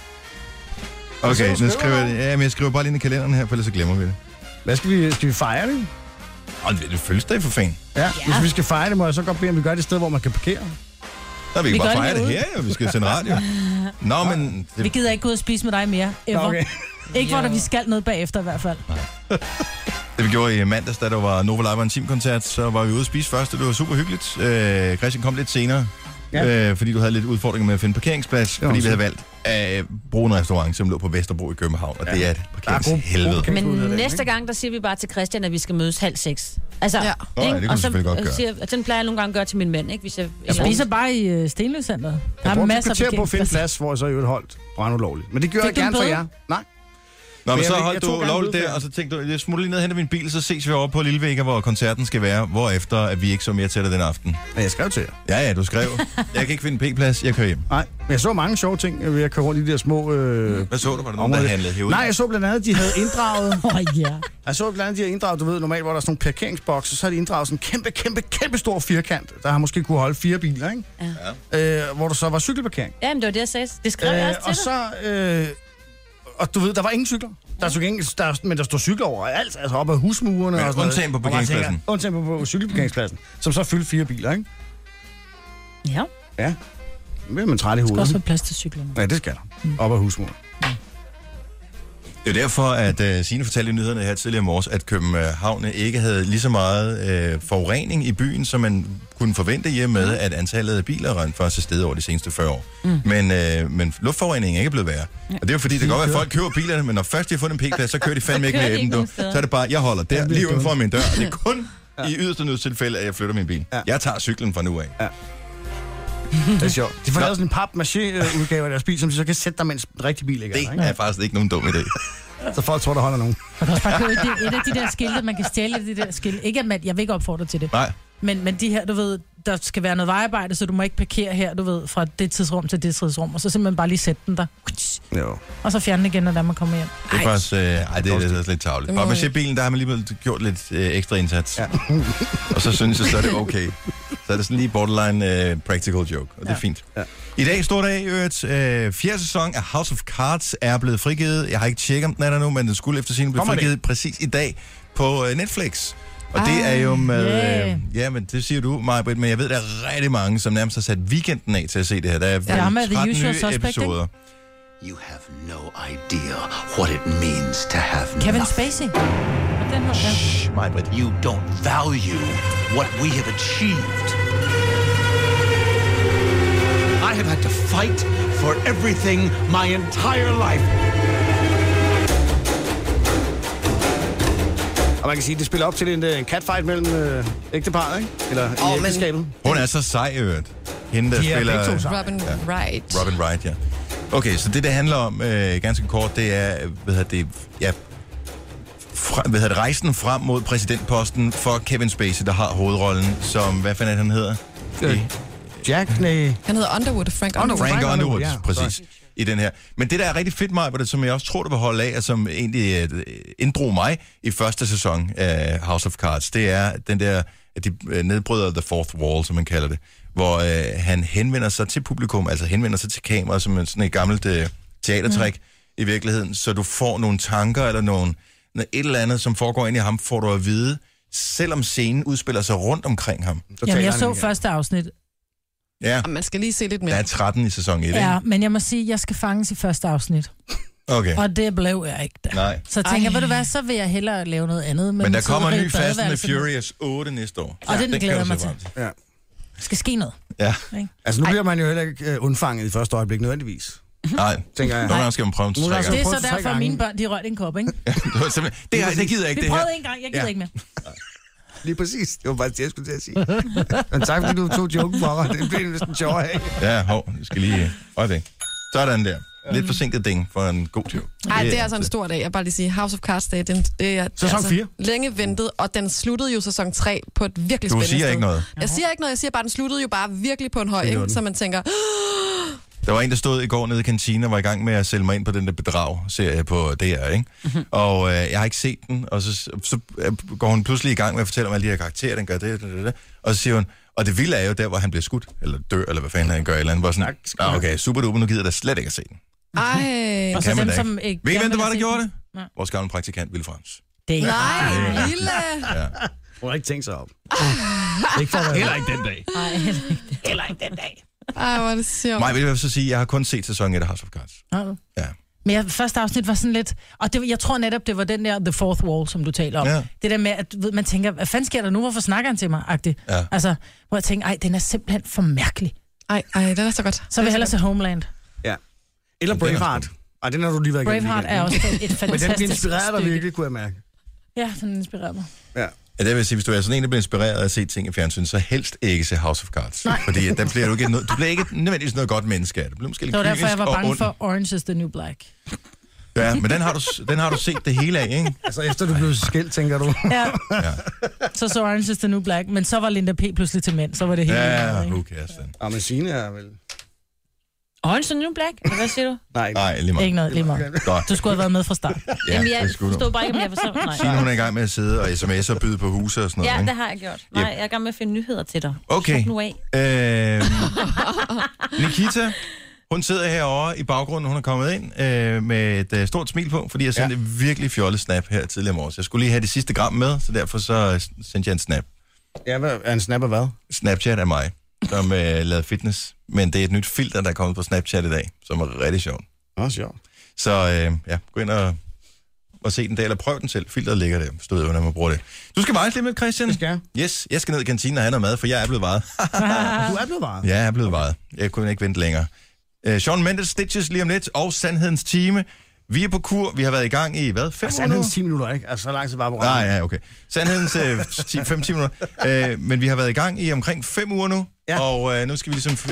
Okay, nu skriver jeg det. Ja, men jeg skriver bare lige ind i kalenderen her, for ellers så glemmer vi det. Hvad skal vi fejre det? Det føles det for fan. Ja, hvis vi skal fejre det, må jeg så godt bede, om vi gør det et sted, hvor man kan parkere. Så vi kan Vi bare gør det fejre det herude. her, jo. Vi skal sende radio. Nå, men... Vi gider ikke gå ud og spise med dig mere. Ever. Okay. Ikke hvor der vi skal noget bagefter i hvert fald. Det vi gjorde i mandags, da der var Nova Live Intim-koncert, så var vi ude at spise først, og det var super hyggeligt. Christian kom lidt senere, fordi du havde lidt udfordringer med at finde parkeringsplads, fordi vi havde valgt at bruge en restaurant, som lå på Vesterbro i København, og det er et parkeringshelvede. Men næste gang, der siger vi bare til Christian, at vi skal mødes 5:30. Altså, Ja. Nå, ja, det kunne du selvfølgelig godt gøre. Siger, den plejer jeg nogle gange at gøre til min mand, ikke? Hvis Jeg spiser bare i Stenløscenteret. Der Jeg er brugte masser et kvarter på at finde parkeringspladser. plads, hvor jeg så i øvrigt holdt brandulovligt. Men det gjorde Fik jeg du en gerne for bøde? jer. Nej. Nå, men Men så jeg holdt tog du gerne lovligt bøde der, for og så tænkte du, jeg smutter lige ned og henter min bil, så ses vi over på Lillevægger, hvor koncerten skal være, hvorefter at vi ikke så mere til dig den aften. Men jeg skrev til jer. Ja, du skrev. Jeg kan ikke finde en P-plads, jeg kører hjem. Nej, men jeg så mange sjove ting ved at køre rundt i de der små... Hvad så du? Var der nogen, der handlede herude? Nej, jeg så blandt andet, de havde inddraget... Ja. Jeg så blandt andet, de havde inddraget, du ved, normalt, hvor der er sådan nogle parkeringsbokse, så har de inddraget sådan en kæmpe stor firkant, der har måske kunne holde 4 biler, ikke? Ja. Hvor der så var cykelparkering. Jamen, det var det, jeg sagde. Det skrev jeg også til og dig. så... Og du ved, der var ingen cykler. Men der stod cykler overalt, altså op ad husmurene Men og sådan undtagen på noget. Og man tænker, parkeringspladsen. Undtagen på cykelparkeringspladsen, som så fyldte 4 biler, ikke? Ja. Ja. Det bliver man træt i Der skal også hovedet. være plads til cyklerne. Ja, det skal der. Op ad husmuren. Det er jo derfor, at Signe fortalte i nyhederne her tidligere om morges, at København ikke havde lige så meget forurening i byen, som man kunne forvente i og med, at antallet af biler rent faktisk er steget over de seneste 40 år. Men luftforureningen er ikke blevet værre. Og det er jo fordi, det kan godt være, at folk køber bilerne, men når først de har fundet en P-plads, så kører de fandme ikke med dem. Så er det bare, jeg holder der lige uden for min dør. Og det er kun i yderste nødstilfælde, at jeg flytter min bil. Jeg tager cyklen fra nu af. Ja. Det er sjovt. De får lavet sådan en pap-maché-udgave af deres bil, som de så kan sætte dig, mens en rigtig bil ikke er. Det er faktisk ikke nogen dum idé. Så folk tror, der holder nogen. Man kan også bare købe et af de der skilte, man kan stjæle de der skilte. Ikke at jeg vil ikke opfordre til det. Nej. Men de her, du ved, der skal være noget vejarbejde, så du må ikke parkere her, du ved, fra det tidsrum til det tidsrum, og så simpelthen bare lige sætte den der. Jo. Og så fjerne den igen, når man kommer hjem. Det er faktisk, det er lidt tarveligt. Og med bilen, der har man lige gjort lidt ekstra indsats. Ja. Og så synes jeg, så er det okay. Så er det sådan lige borderline practical joke, og det er fint. Ja. I dag, stor dag, fjerde sæson af House of Cards er blevet frigivet. Jeg har ikke tjekket, om den er der nu, men den skulle efter sin blive frigivet præcis i dag på Netflix. Og det er jo med... ja, men det siger du, Maj-Brit, men jeg ved, der er rigtig mange, som nærmest har sat weekenden af til at se det her. Der er 13 nye episoder. You have no idea what it means to have Kevin nothing. Spacey. Shh, Maj-Brit, you don't value what we have achieved. I have had to fight for everything my entire life. Og man kan sige, at det spiller op til en catfight mellem ægteparret, ikke? Eller i ægteskabet. Hun er så sej, hende, der spiller... Robin Wright. Robin Wright, ja. Okay, så det handler om, ganske kort, det er, rejsen frem mod præsidentposten for Kevin Spacey, der har hovedrollen som, hvad fanden han hedder? Jack, nej. Han hedder Underwood, Frank Underwood, ja, præcis. I den her. Men det, der er rigtig fedt, Maj, som jeg også tror, du vil holde af, og som egentlig inddrog mig i første sæson af House of Cards, det er den der, at de nedbryder The Fourth Wall, som man kalder det, hvor han henvender sig til publikum, altså henvender sig til kamera, som sådan et gammelt teatertræk i virkeligheden, så du får nogle tanker eller et eller andet, som foregår ind i ham, får du at vide, selvom scenen udspiller sig rundt omkring ham. Jamen, jeg så første afsnit. Ja. Man skal lige se lidt mere. Der er 13 i sæson 1, Ja, men jeg må sige, at jeg skal fanges i første afsnit. Okay. Og det blev jeg ikke der. Nej. Så tænker jeg, ved du hvad, så vil jeg hellere lave noget andet. Men der kommer en ny Fast and Furious 8 næste år. Og den glæder jeg mig til. Ja. Der skal ske noget. Ja. Altså nu bliver man jo heller ikke undfanget i første øjeblik nødvendigvis. Nej, tænker jeg. Nogle gange skal man prøve en 3 gange. Det er så derfor, at mine børn, de røg en kop, ikke? Det gider jeg ikke, Vi det her. prøvede en gang, jeg gider ikke mere. Lige præcis. Det var faktisk det, jeg skulle til at sige. Men tak, fordi du tog joken for mig. Det blev næsten sjovere af. Ja, jeg skal lige... Øjeblik. Sådan der. Lidt forsinket ding for en god joke. Nej, det er altså en stor dag. Jeg vil bare lige sige, House of Cards Day, det er sæson 4. Længe ventet, og den sluttede jo sæson 3 på et virkelig spændende sted. Du siger ikke noget. Jeg siger ikke noget, jeg siger bare, den sluttede jo bare virkelig på en høj, ikke? Så man tænker... Der var en, der stod i går nede i kantinen og var i gang med at sælge mig ind på den der bedrag-serie på DR, ikke? Mm-hmm. Og jeg har ikke set den, og så går hun pludselig i gang med at fortælle om alle de her karakterer, den gør det. Og så siger hun, og det vilde er jo der, hvor han bliver skudt, eller dør, eller hvad fanden han gør, eller andet, hvor sådan, okay, super duper, nu gider jeg da slet ikke at se den. Ej. Og så dem, som ikke... Ved I, hvem det var, der gjorde det? Nej. Vores gamle praktikant, Ville Frans. Det nej, lille. Ja. Hun har ikke tænkt sig op. Heller ikke den dag. Nej, heller ikke den dag. Ej, hvor er det sjovt. Mig vil jeg så sige, at jeg har kun set sæson 1 af House of Cards. Ja. Men første afsnit var sådan lidt... Og det, jeg tror netop, det var den der The Fourth Wall, som du taler om. Ja. Det der med, at man tænker, hvad fanden sker der nu? Hvorfor snakker han til mig? Agtigt. Ja. Altså, hvor jeg tænker, den er simpelthen for mærkelig. Ej, den er så godt. Så vil jeg hellere se Homeland. Ja. Eller Braveheart. Ej, den har du lige været igennem. Braveheart er også et fantastisk Men den inspirerer dig virkelig, kunne jeg mærke. Ja, den inspirerer mig. Ja. Ja, det vil sige, hvis du er sådan en, der bliver inspireret af at se ting i fjernsyn, så helst ikke se House of Cards. Nej. Fordi der bliver du bliver ikke nødvendigvis noget godt menneske af det. Du bliver måske lidt det var derfor, jeg var bange ond. for Orange is the New Black. Ja, men den har du set det hele af, ikke? Altså efter du blev skilt, tænker du? Ja. Så Orange is the New Black, men så var Linda P. pludselig til mænd, så var det hele. Ja, who cares then? Og Signe er vel... Orange is the New Black? Eller hvad siger du? Nej, lige meget. Ikke noget, lige meget. Du skulle have været med fra start. Ja, jamen, jeg forstod bare ikke, om jeg forstod. Nej. Signe, hun er i gang med at sidde og sms'er og byde på huse og sådan noget, ja, ikke? det har jeg gjort. Nej, jeg er i gang med at finde nyheder til dig. Okay. Nu af. Nikita, hun sidder herovre i baggrunden, hun er kommet ind med et stort smil på, fordi jeg sendte et virkelig fjollet snap her tidligere morges. Jeg skulle lige have det sidste gram med, så derfor så sendte jeg en snap. Ja, er en snap af hvad? Snapchat af mig, som lavede fitness. Men det er et nyt filter, der er kommet på Snapchat i dag, som er rigtig sjovt. Sjovt. Så gå ind og se den der, eller prøv den selv. Filteret ligger der, så du ved, hvordan man bruger det. Du skal vejes lidt med, Christian. Det skal jeg. Yes, jeg skal ned i kantinen og have noget mad, for jeg er blevet vejet. Du er blevet vejet? Ja, jeg er blevet vejet. Jeg kunne ikke vente længere. Shawn Mendes Stitches lige om lidt, og Sandhedens Time. Vi er på kur, vi har været i gang i, 5 uger nu? Sandhedens 10 minutter, ikke? Altså, så lang tid bare på røven. Nej, ja, okay. Sandhedens 5-10 minutter. Men vi har været i gang i omkring 5 uger nu, og nu skal vi ligesom...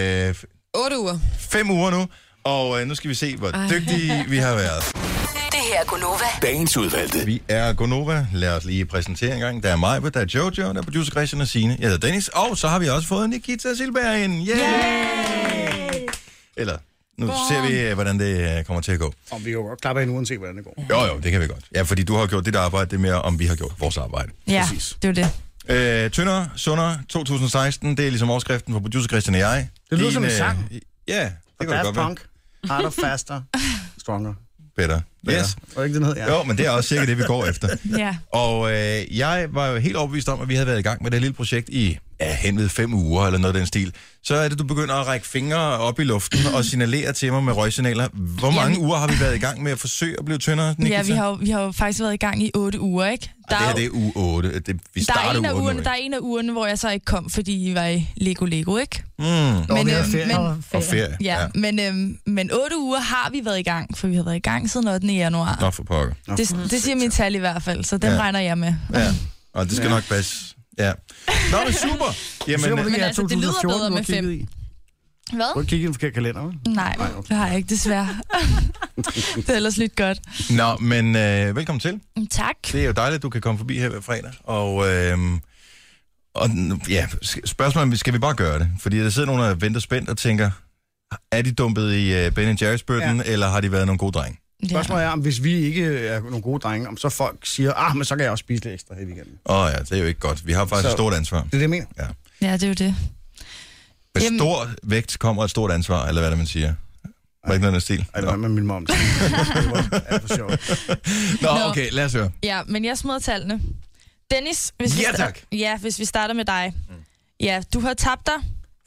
8 uger. 5 uger nu, og nu skal vi se, hvor dygtige vi har været. Det her er Gonova. Dagens udvalgte. Vi er Gonova. Lad os lige præsentere en gang. Der er Majbe, der er Jojo, der er producer Christian og Signe. Jeg hedder Dennis, og så har vi også fået Nikita Silberg ind. Yay! Eller... Nu ser vi, hvordan det kommer til at gå. Om vi jo godt klapper ind uanset, hvordan det går. Jo, det kan vi godt. Ja, fordi du har gjort dit arbejde, det er mere, om vi har gjort vores arbejde. Ja, præcis. det er jo det. Tyndere, sundere, 2016, det er ligesom overskriften for producer Christian og jeg. Det lyder som en sang. Ja, det kan det godt være. Punk, harder, faster, stronger. Better. Yes. Og ikke den hed, ja. Jo, men det er også sikkert det, vi går efter. Ja. Og jeg var jo helt overbevist om, at vi havde været i gang med det lille projekt i henved 5 uger, eller noget af den stil. Så er det, du begynder at række fingre op i luften og signalere til mig med røgsignaler. Hvor mange uger har vi været i gang med at forsøge at blive tyndere, Nikita? Ja, vi har jo faktisk været i gang i 8 uger, ikke? Det her det er uge 8. Vi starter uge 8. Der er en af ugerne, hvor jeg så ikke kom, fordi I var i Lego, ikke? Og ferie. Ja. Men 8 uger har vi været i gang, for vi har været i gang siden 8. januar. Nå, for pokker. Det siger min tal i hvert fald, så dem regner jeg med. Ja, og det skal nok passe. Ja. Nå, men super. Jamen, men altså, det lyder bedre med 5. Hvad? Du har kigget i en forkert kalender, vel? Nej, det har jeg ikke, desværre. Det er ellers lidt godt. Nå, men velkommen til. Tak. Det er jo dejligt, at du kan komme forbi her hver fredag. Og ja, spørgsmålet, skal vi bare gøre det? Fordi der sidder nogen, der venter spændt og tænker, er de dumpet i Ben & Jerry's-bøtten, eller har de været nogle gode drenge? Spørgsmålet er, om hvis vi ikke er nogle gode drenge, om så folk siger, men så kan jeg også spise lidt ekstra her i weekenden. Ja, det er jo ikke godt. Vi har faktisk et stort ansvar. Det er det, jeg mener. Ja, det er jo det. Med stor vægt kommer et stort ansvar, eller hvad det man siger. Var ikke noget af stil? Ej, det var med min mom. Det var for sjovt. Nå, okay, lad os høre. Ja, men jeg smider tallene. Dennis, hvis vi starter med dig. Ja, du har tabt dig.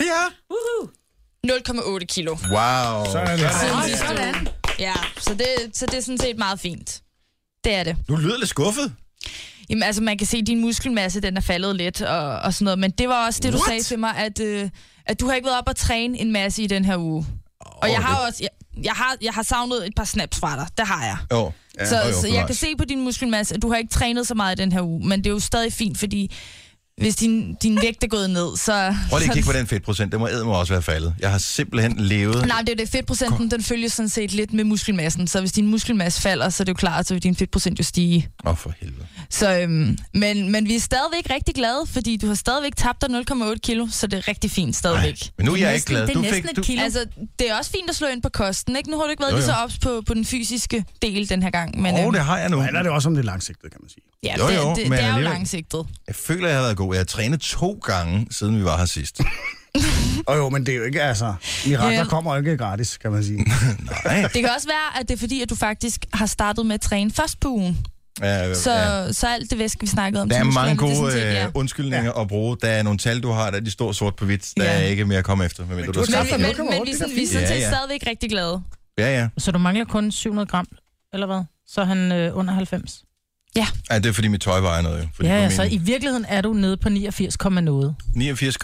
Ja. 0,8 kilo. Wow. Sådan. Ja, så det er sådan set meget fint. Det er det. Du lyder lidt skuffet. Jamen altså, man kan se, at din muskelmasse, den er faldet lidt og sådan noget. Men det var også det, du sagde til mig, at du har ikke været op og træne en masse i den her uge. Og jeg har også... Jeg har savnet et par snaps fra dig. Det har jeg. Så jeg kan se på din muskelmasse, at du har ikke trænet så meget i den her uge. Men det er jo stadig fint, fordi hvis din vægt er gået ned, så... Prøv lige at kigge på den fedtprocent. Det må også være faldet. Jeg har simpelthen levet... Nej, det er det. Fedtprocenten, den følger sådan set lidt med muskelmassen. Så hvis din muskelmasse falder, så er det jo klart, så vil din fedtprocent jo stige. For helvede. Så, men vi er stadigvæk rigtig glade, fordi du har stadigvæk tabt dig 0,8 kilo, så det er rigtig fint stadigvæk. Ej, men nu er jeg ikke glad. Det er næsten et kilo. Altså, det er også fint at slå ind på kosten, ikke? Nu har du ikke været lige så ops på den fysiske del den her gang. Men, det har jeg nu. Men er det også om det langsigtede, kan man sige. Ja, det er jo langsigtet. Jeg føler, jeg har været god. Jeg har trænet 2 gange, siden vi var her sidst. Men det er jo ikke, altså... Mirakler kommer ikke gratis, kan man sige. Nej. Det kan også være, at det er fordi, at du faktisk har startet med at træne først på ugen. Så alt det væske, vi snakkede om... Der er mange gode undskyldninger at bruge. Der er nogle tal, du har, der de står sort på hvidt. Der er ikke mere at komme efter. Men vi er sådan set stadigvæk rigtig glade. Ja. Så du mangler kun 700 gram, eller hvad? Så er han under 90. Ja. Det er fordi mit tøj vejer noget. Så i virkeligheden er du nede på 89, noget. 89,8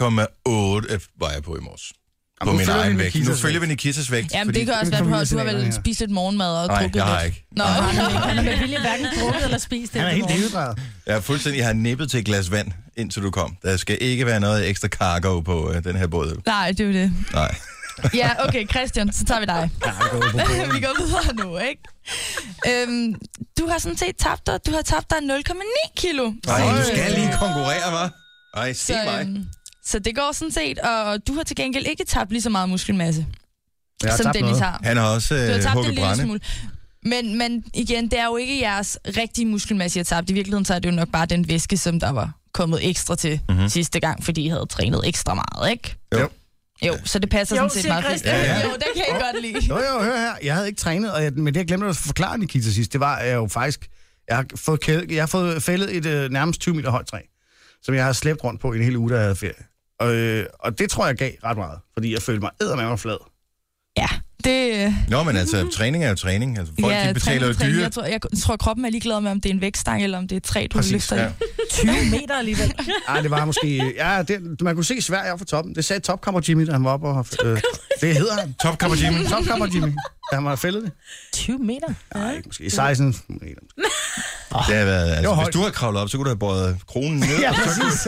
var jeg på i morges. På min egen vægt. Nu følger vi Nikitas vægt. Jamen, det kan også være, du har vel spist lidt morgenmad og drukket lidt. Nej, jeg har ikke. Nå, han har med vilje hverken drukket eller spist det. Han er helt dehydreret. Jeg har nippet til et glas vand, indtil du kom. Der skal ikke være noget ekstra cargo på den her båd. Nej, det er jo det. Nej. Ja, okay, Christian, så tager vi dig. Vi går videre nu, ikke? Du har sådan set tabt dig 0,9 kilo. Nej, du skal lige konkurrere, hva'? Ej, se mig. Så det går sådan set, og du har til gengæld ikke tabt lige så meget muskelmasse, som Dennis har. Han har også du har tabt hugget en lille smule. Men igen, det er jo ikke jeres rigtige muskelmasse, jeg har tabt. I virkeligheden så er det jo nok bare den væske, som der var kommet ekstra til sidste gang, fordi I havde trænet ekstra meget, ikke? Jo, så det passer sådan set meget fint. Jo, det kan jeg godt lide. Jo, hør her. Jeg havde ikke trænet, men det jeg glemte at forklare Nikita sidst, det var jeg jo faktisk... Jeg har fået fældet et nærmest 20 meter højt træ, som jeg har slæbt rundt på i en hel uge, der jeg havde ferie. Og det tror jeg gav ret meget, fordi jeg følte mig eddermame flad. Ja, det... Nå, men altså, træning er jo træning. Altså, folk de betaler jo dyre. Jeg tror, kroppen er ligeglad med, om det er en vægtstang, eller om det er et træ, du løfter i. 20 meter alligevel. Nej, det var måske... Ja, man kunne se Sverige fra toppen. Det sagde Topkammer Jimmy, da han var oppe og... det hedder han. Topkammer Jimmy. Topkammer Jimmy. Da han var fældet det. 20 meter? Nej, ikke måske. 16 meter. Det har været... Altså, hvis du havde kravlet op, så kunne du have båret kronen ned. Ja, præcis.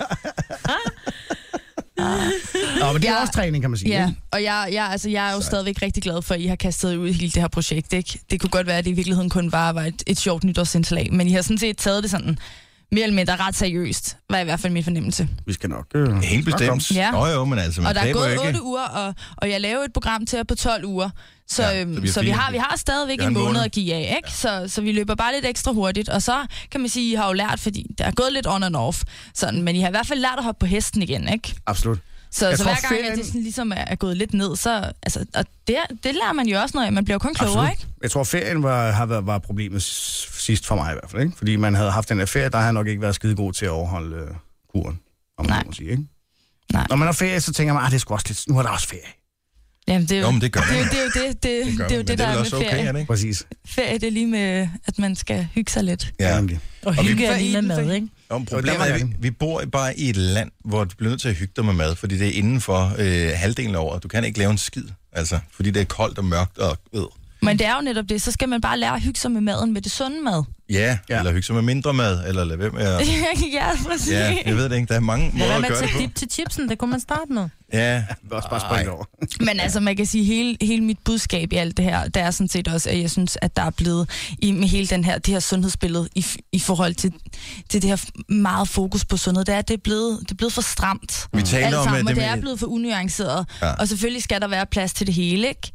Nå, men det er også træning, kan man sige. Ja, og jeg er jo stadigvæk rigtig glad for, at I har kastet ud i hele det her projekt, ikke? Det kunne godt være, at det i virkeligheden kun var et sjovt nytårsindslag, men I har sådan set taget det sådan mere eller mindre ret seriøst, var i hvert fald min fornemmelse. Vi skal nok... Helt bestemt. Ja. Jo, men altså, man og der er gået ikke. 8 uger, og jeg lavede et program til jer på 12 uger, Så vi har stadigvæk en måned at give af, ikke? Så vi løber bare lidt ekstra hurtigt, og så kan man sige, I har jo lært, fordi det er gået lidt on and off, sådan, men I har i hvert fald lært at hoppe på hesten igen, ikke? Absolut. Så hver gang, at det sådan ligesom er gået lidt ned, så altså, og det lærer man jo også noget af. Man bliver jo kun klogere, Absolut. ikke? Jeg tror, ferien var problemet sidst for mig i hvert fald, ikke? Fordi man havde haft den her ferie, der har jeg nok ikke været skide god til at overholde kuren, om man må sige, ikke? Nej. Når man har ferie, så tænker man, det er sgu også lidt, nu er der også ferie. Jamen, det er jo, men det gør man. det er jo det, der er med ferie. Okay, præcis. Ferie, det er lige med, at man skal hygge sig lidt. Ja. Og hygge er lige med mad, ikke? Problemet er, at vi bor bare i et land, hvor du bliver nødt til at hygge dig med mad, fordi det er inden for halvdelen af året. Du kan ikke lave en skid, altså, fordi det er koldt og mørkt og Men det er jo netop det, så skal man bare lære at hygge sig med maden, med det sunde mad. Ja, eller hygge sig med mindre mad, eller lade være med at... Ja, præcis. Ja, jeg ved det ikke. Der er mange måder at gøre det på. Dip til chipsen, det kunne man starte med. Ja. Også bare springe over. Men altså, man kan sige, hele mit budskab i alt det her, det er sådan set også, at jeg synes, at der er blevet med hele det her sundhedsbillede i forhold til det her meget fokus på sundhed, det er, at det er blevet for stramt. Vi taler om, og det er blevet for unuanceret. Ja. Og selvfølgelig skal der være plads til det hele, ikke?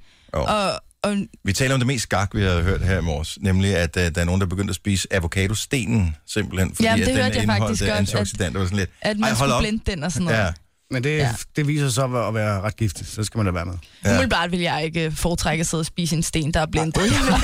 Vi taler om det mest skak, vi har hørt her i morges, nemlig at der er nogen, der begyndte at spise avocadostenen, simpelthen, fordi det at den indeholdt antioxidanter og sådan lidt. At man skulle blende den og sådan noget. Ja. Men det viser sig at være ret giftigt, så skal man da være med. Ja. Umiddelbart vil jeg ikke foretrække at sidde og spise en sten, der er blendet.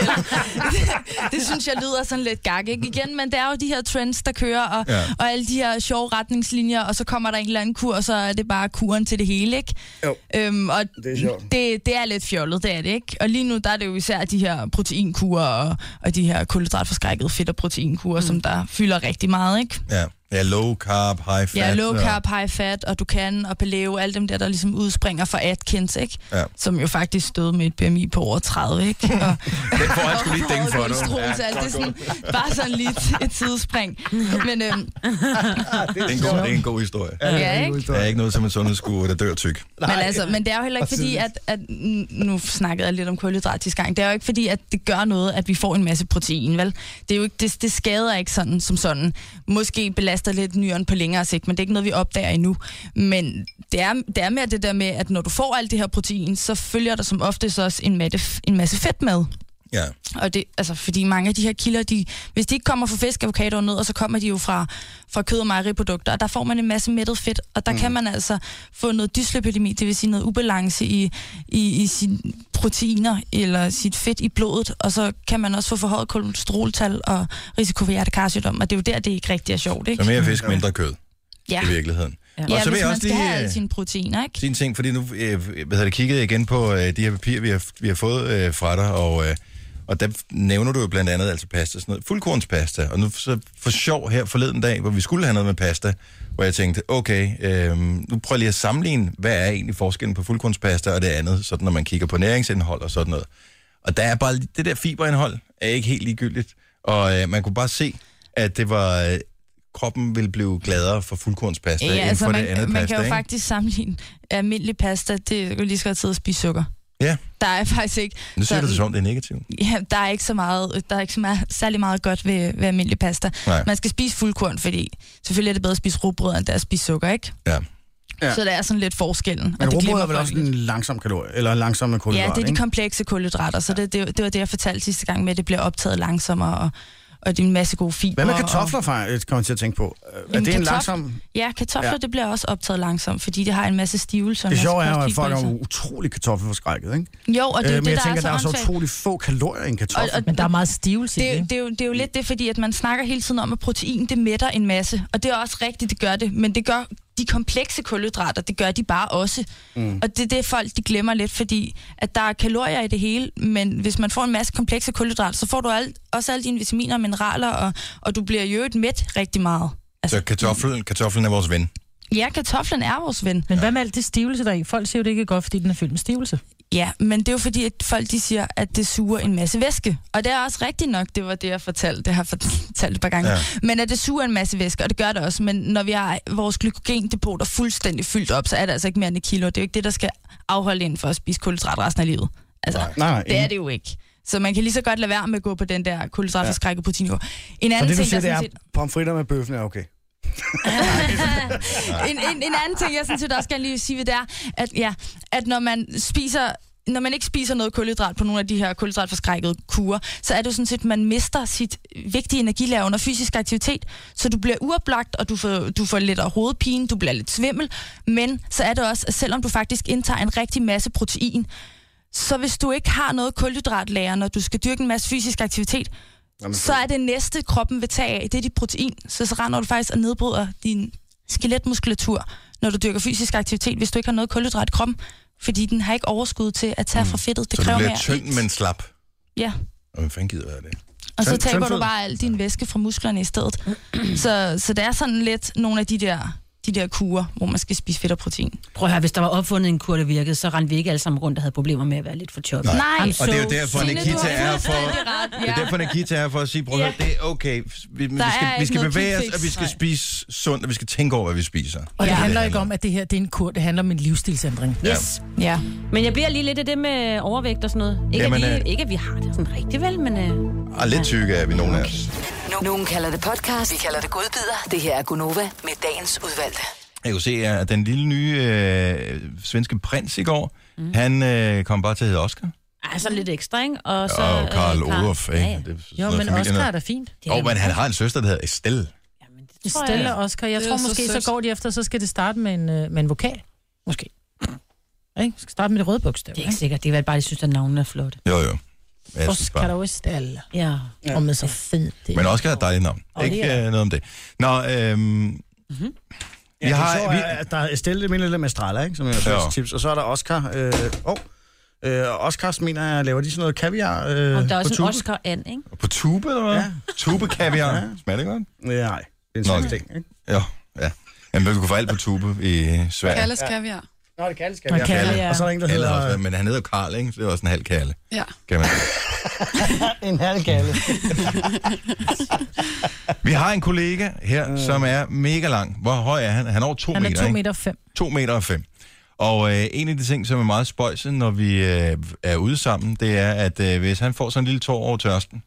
Det synes jeg lyder sådan lidt gak, ikke? Igen, men det er jo de her trends, der kører, og alle de her sjove retningslinjer, og så kommer der en eller anden kur, og så er det bare kuren til det hele, ikke? Jo, og det er lidt fjollet, det er det, ikke? Og lige nu, der er det jo især de her proteinkurer, og de her kulhydratforskrækkede fedt- og proteinkurer, som der fylder rigtig meget, ikke? Ja, low carb, high fat. Ja, low carb, high fat, og du kan, og paleo, alle dem der ligesom udspringer fra Atkins, ikke? Ja. Som jo faktisk stod med et BMI på over 30, ikke? Og, den får han sgu lige dænge for, du. Ja, det er sådan, bare sådan lige et sidespring. Men, det er en god historie. Ja, ikke? Der er ikke noget som en sundhedsskue, der dør tyk. Men det er jo heller ikke fordi, at nu snakkede jeg lidt om kulhydrat sidste gang, det er jo ikke fordi, at det gør noget, at vi får en masse protein, vel? Det er jo ikke, det skader ikke sådan som sådan. Måske belaster lidt nyren på længere sigt, men det er ikke noget, vi opdager endnu. Men det er mere det der med, at når du får alt det her protein, så følger der som oftest også en masse fedt med. Ja. Og det, altså, fordi mange af de her kilder, hvis de ikke kommer fra fisk, avocado og nødder, så kommer de jo fra kød- og mejeriprodukter, og der får man en masse mættet fedt, og der kan man altså få noget dyslipidemi, det vil sige noget ubalance i sine proteiner eller sit fedt i blodet, og så kan man også få forhøjet kolesteroltal og risiko for hjertekarsygdom, og det er jo der, det ikke rigtig er sjovt, ikke? Så mere fisk, mindre kød. Ja. I virkeligheden. Ja, og så hvis man skal have alle sine proteiner, ikke? Sine ting, fordi nu kiggede igen på de her papirer, vi har fået fra dig, og der nævner du jo blandt andet altså pasta, sådan noget fuldkornspasta, og nu så for sjov her forleden dag, hvor vi skulle have noget med pasta, hvor jeg tænkte, okay, nu prøver jeg lige at sammenligne, hvad er egentlig forskellen på fuldkornspasta og det andet, sådan når man kigger på næringsindhold og sådan noget. Og der er bare, det der fiberindhold er ikke helt ligegyldigt, og man kunne bare se, at det var, kroppen ville blive gladere for fuldkornspasta end for det andet pasta. Man kan jo faktisk sammenligne almindelig pasta, det er jo lige så godt sidde og spise sukker. Ja. Der er faktisk ikke... Nu siger du det som, det er negativt. Ja, der er ikke særlig meget godt ved almindelig pasta. Nej. Man skal spise fuldkorn, fordi selvfølgelig er det bedre at spise rugbrød, end det er at spise sukker, ikke? Ja. Så der er sådan lidt forskellen. Men rugbrød er vel også en langsom kalorie, eller langsomme kulhydrat, ja, det er de komplekse kulhydrater, så det var det, jeg fortalte sidste gang med, at det bliver optaget langsommere, og det er en masse gode fiber. Hvad med kartofler, kommer jeg til at tænke på? Er det en langsom... Ja, kartofler, det bliver også optaget langsomt, fordi det har en masse stivelse. Det sjove er jo, at folk er utrolig kartoffelforskrækket, ikke? Jo, og det er men jeg tænker, der er så utrolig få kalorier i en kartoffel. Men der er meget stivelse i det. Det er jo lidt det, fordi at man snakker hele tiden om, at protein, det mætter en masse. Og det er også rigtigt, det gør det. Men det gør de komplekse kulhydrater, det gør de bare også. Og det er det, folk de glemmer lidt, fordi at der er kalorier i det hele, men hvis man får en masse komplekse kulhydrater, så får du også alle dine vitaminer og mineraler, og du bliver jo mæt rigtig meget. Altså, så kartoflen er vores ven? Ja, kartoflen er vores ven. Men hvad med alt det stivelse der i? Folk siger jo, det ikke er godt, fordi den er fyldt med stivelse. Ja, men det er jo fordi, at folk de siger, at det suger en masse væske. Og det er også rigtigt nok, det var det, jeg fortalte. Det har jeg fortalt et par gange. Ja. Men at det suger en masse væske, og det gør det også. Men når vi har vores glykogendepoter fuldstændig fyldt op, så er det altså ikke mere end 1 kilo. Det er jo ikke det, der skal afholde ind for at spise kulhydrat resten af livet. Altså, nej, det er det jo ikke. Så man kan lige så godt lade være med at gå på den der kulhydratforskrækkede proteinniveau. En anden og det, ting, du siger, det er pomfritter med bøffen er okay. en anden ting, jeg sådan set også gerne lige sige ved det er, at når man spiser når man ikke spiser noget kulhydrat på nogle af de her kulhydratforskrækkede kurer, så er det jo sådan set, at man mister sit vigtige energilager under fysisk aktivitet, så du bliver uoplagt, og du får lidt af hovedpine, du bliver lidt svimmel, men så er det også, at selvom du faktisk indtager en rigtig masse protein, så hvis du ikke har noget kulhydratlager, når du skal dyrke en masse fysisk aktivitet, så er det næste, kroppen vil tage af, det er dit protein. Så render du faktisk og nedbryder din skeletmuskulatur, når du dyrker fysisk aktivitet, hvis du ikke har noget kulhydrat i kroppen, fordi den har ikke overskud til at tage fra fedtet. Det så kræver du bliver mere tynd, men slap. Ja. Og hvad fanden gider være det? Og så taber du bare al din væske fra musklerne i stedet. Så det er sådan lidt nogle af de der kurer, hvor man skal spise fedt og protein. Prøv at høre, hvis der var opfundet en kur, der virkede, så rendte vi ikke alle sammen rundt og havde problemer med at være lidt for choppet. Nej. Og det er jo derfor, Nikita er for... Det er derfor, Nikita er for at sige, prøv at høre, det er okay. Vi skal bevæge os, og vi skal spise sundt, og vi skal tænke over, hvad vi spiser. Og det handler ikke om, at det her det er en kur, det handler om en livsstilsændring. Yes. Ja. Men jeg bliver lige lidt af det med overvægt og sådan noget. Ikke at vi har det sådan rigtig vel, men... lidt tykke er vi nogle af os. Nogen kalder det podcast, vi kalder det godbidder. Det her er Gunova med dagens udvalgte. Jeg kunne se, at den lille nye svenske prins i går, han kom bare til at hedde Oscar. Altså lidt ekstra, ikke? Og Karl Olof, ikke? Ja. Jo, men Oscar er da fint. Men han har en søster, der hedder Estelle. Estelle og Oscar. Jeg tror måske, så går de efter, så skal det starte med en vokal. Måske. Ikke? Skal starte med det røde bogstav. Det er ikke sikkert. Det er vel bare, de synes, at navnene er flotte. Jo. Oscar og Estelle. Ja. Og med så fint. Men Oscar er et dejligt navn. Ikke noget om det. Nå, der er Estelle, det minder lidt med Estrella, ikke? Som er første tips. Og så er der Oscar. Oscars, mener jeg, laver de sådan noget kaviar og der er også en tube? Oscar-and, ikke? På tube, eller hvad? Ja. Tube-kaviar. Ja. Smager det godt? Nej, det er en sådan ting, ikke? Ja. Jamen, du kan få alt på tube i Sverige. Kalles kaviar. Nå, det kaldes kaviar. Og så er der en, der hedder... Også, men han hedder Karl, ikke? Så det er også en halv kalle. Ja. Kan man en halv kalle. Vi har en kollega her, som er mega lang. Hvor høj er han? Han er over 2 meter, ikke? Han er 2,5 meter. 2,5 meter. Og en af de ting, som er meget spøjse, når vi er ude sammen, det er, at hvis han får sådan en lille tår over tørsten,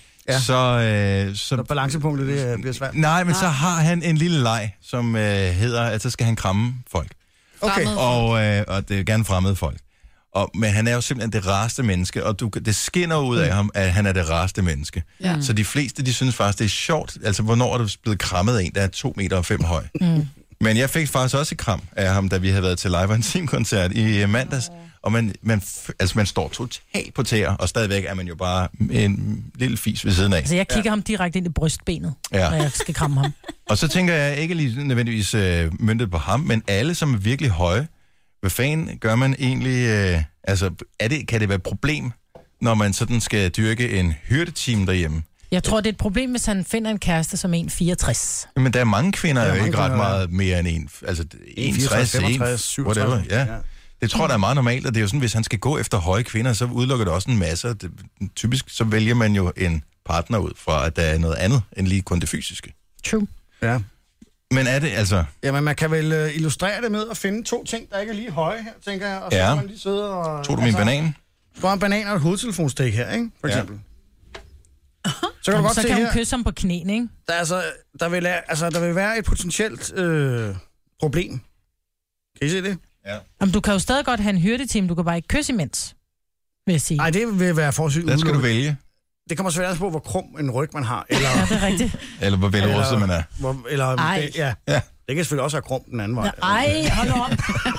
så balancepunktet, det bliver svært. Nej, men så har han en lille leg, som hedder, at så skal han kramme folk. Okay. Og det er gerne fremmede folk. Men han er jo simpelthen det rareste menneske, og det skinner ud af ham, at han er det rareste menneske. Ja. Så de fleste, de synes faktisk, det er sjovt. Altså, hvornår er du blevet krammet af en, der er 2,5 meter høj? Men jeg fik faktisk også et kram af ham, da vi havde været til live og intim-koncert i mandags. Og man står totalt på tæer, og stadigvæk er man jo bare en lille fis ved siden af. Altså, jeg kigger ham direkte ind i brystbenet, når jeg skal kramme ham. Og så tænker jeg ikke lige nødvendigvis møntet på ham, men alle, som er virkelig høje. Hvad fanden gør man egentlig? Kan det være et problem, når man sådan skal dyrke en hyrdeteam derhjemme? Jeg tror, det er et problem, hvis han finder en kæreste som 1,64. Men der er mange kvinder jo ikke ret meget mere end 1,65, 1,67, whatever. Ja. Det tror jeg, der er meget normalt, og det er jo sådan, hvis han skal gå efter høje kvinder, så udelukker det også en masse. Typisk så vælger man jo en partner ud fra, at der er noget andet end lige kun det fysiske. True. Ja. Men er det altså... Jamen, man kan vel illustrere det med at finde 2 ting, der ikke er lige høje her, tænker jeg. Og så kan man lige sidde og... Tog du min banan? Du har en banan og et hovedtelefonstik her, ikke? For eksempel. Så kan du godt se her. Kysse ham på knæene, ikke? Der vil være et potentielt problem. Kan I se det? Ja. Jamen, du kan jo stadig godt have en hyrdeteam, du kan bare ikke kysse imens, vil jeg sige. Nej, det vil være forsygt. Der skal du vælge. Det kommer svært på, hvor krum en ryg man har. Eller, ja, det er rigtigt. Eller hvor velrustet man er. Det kan selvfølgelig også være krum den anden vej. Ej, hold op.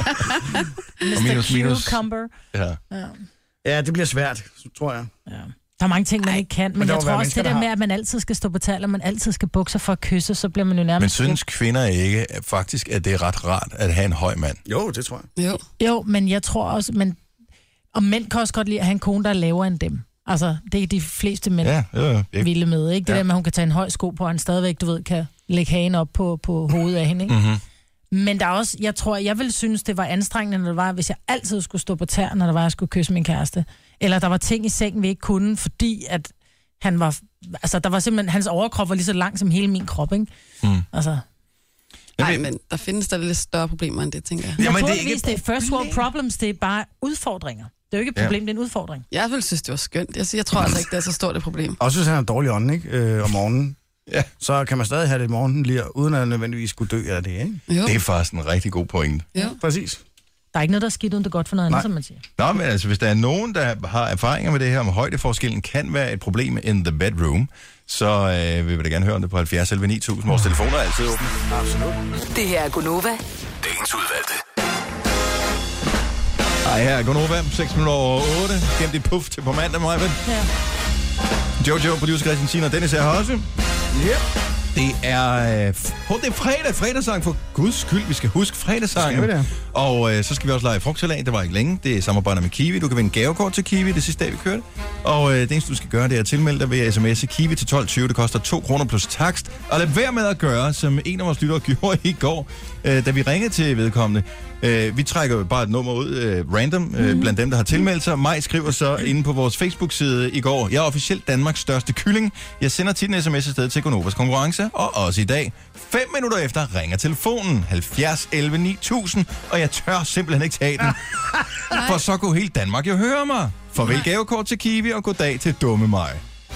Mr. Cucumber. Ja, det bliver svært, tror jeg. Ja. Der er mange ting, man ikke kan, men jeg tror også, det der med, at man altid skal stå på tæer, og man altid skal bukke sig for at kysse, så bliver man jo nærmest... Men synes kvinder ikke faktisk, at det er ret rart at have en høj mand? Jo, det tror jeg. Jo, men jeg tror også... Og mænd kan også godt lide at have en kone, der er lavere end dem. Altså, det er de fleste mænd vilde med, ikke? Det der med, at hun kan tage en høj sko på, og han stadigvæk, du ved, kan lægge hagen op på hovedet af hende, ikke? Mm-hmm. Men der er også, jeg ville synes, det var anstrengende, når det var, hvis jeg altid skulle stå på tæer, når der var, jeg skulle kysse min kæreste. Eller der var ting i sengen, vi ikke kunne, fordi at han var... Altså, der var simpelthen... Hans overkrop var lige så lang som hele min krop, ikke? Altså... Nej, men der findes der lidt større problemer end det, tænker jeg. Jamen, det er first world problems, det er bare udfordringer. Det er jo ikke et problem, det er en udfordring. Jeg vil synes, det var skønt. Jeg tror altså ikke, det er så stort et problem. Og synes, han er en dårlig ånd, ikke? Om morgenen. Ja. Så kan man stadig have det i morgenen lige, uden at nødvendigvis skulle dø af det, ikke? Jo. Det er faktisk en rigtig god pointe. Ja. Præcis. Der er ikke noget, der er skidt, uden det er godt for noget andet, som man siger. Nå, men altså, hvis der er nogen, der har erfaringer med det her, om højdeforskellen kan være et problem in the bedroom, så vil vi da gerne høre om det på 70 11 9000. Vores telefoner er altid åbne. Absolut. Det her er Gunova. Dagens udvalgte. Ej, her er Gunova, 6 minutter over 8. Gennem dit puff til på mandag, Majben. Ja. Jojo, producer Christian Sina og Dennis er her også. Yep. Det er fredagssang, for guds skyld. Vi skal huske fredagssangen. Og så skal vi også lege frugtsalat. Det var ikke længe. Det er samarbejder med Kiwi. Du kan vinde gavekort til Kiwi det sidste dag, vi kørte. Og det eneste, du skal gøre, det er at tilmelde dig ved at sms'e Kiwi til 12.20. Det koster 2 kroner plus takst. Og lad være med at gøre, som en af vores lyttere gjorde i går, da vi ringede til vedkommende. Vi trækker bare et nummer ud random blandt dem, der har tilmeldt sig. Maj skriver så inde på vores Facebook-side i går: jeg er officielt Danmarks største kylling. Jeg sender tit en sms afsted til Gonovas konkurrence, og også i dag. 5 minutter efter ringer telefonen 70 11 9000, og jeg tør simpelthen ikke tage den. For så kunne hele Danmark jo høre mig. Farvel gavekort til Kiwi, og goddag til dumme mig.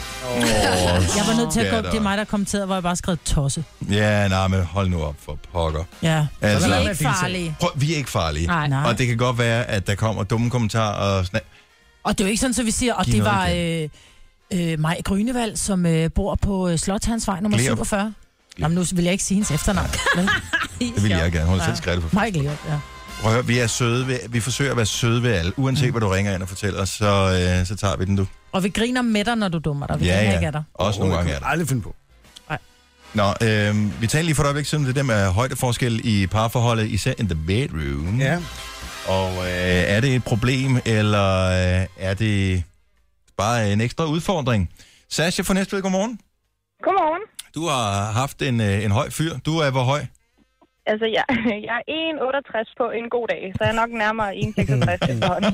Jeg var nødt til at gå. Det er mig, der kommenterede, hvor jeg bare skrev tosse. Ja, nej, men hold nu op for pokker. Ja, altså, vi er ikke farlige. Vi er ikke farlige. Nej. Og det kan godt være, at der kommer dumme kommentarer og sådan. Og det er jo ikke sådan, så vi siger, og det var Maj Grønevald, som bor på Slotshansvej nummer 47. Jamen, nu vil jeg ikke sige hendes efternavn. Det vil jeg gerne. Hun har selv skrevet på. Maj Gleup, ja. Prøv at høre, vi er søde vi forsøger at være søde ved alle. Uanset hvad du ringer ind og fortæller, så tager vi den, du. Og vi griner med dig, når du dummer dig. Vi ja. Ikke er der. Også nogle gange er der. Aldrig finde på. Nej. Nå, vi talte lige for et øjeblik siden det der med højdeforskel i parforholdet, især in the bedroom. Ja. Og er det et problem, eller er det bare en ekstra udfordring? Sasha fra Næstved, godmorgen. Godmorgen. Du har haft en høj fyr. Du er hvor høj? Altså, jeg er 1,68 på en god dag, så jeg er nok nærmere 1,66 efterhånden.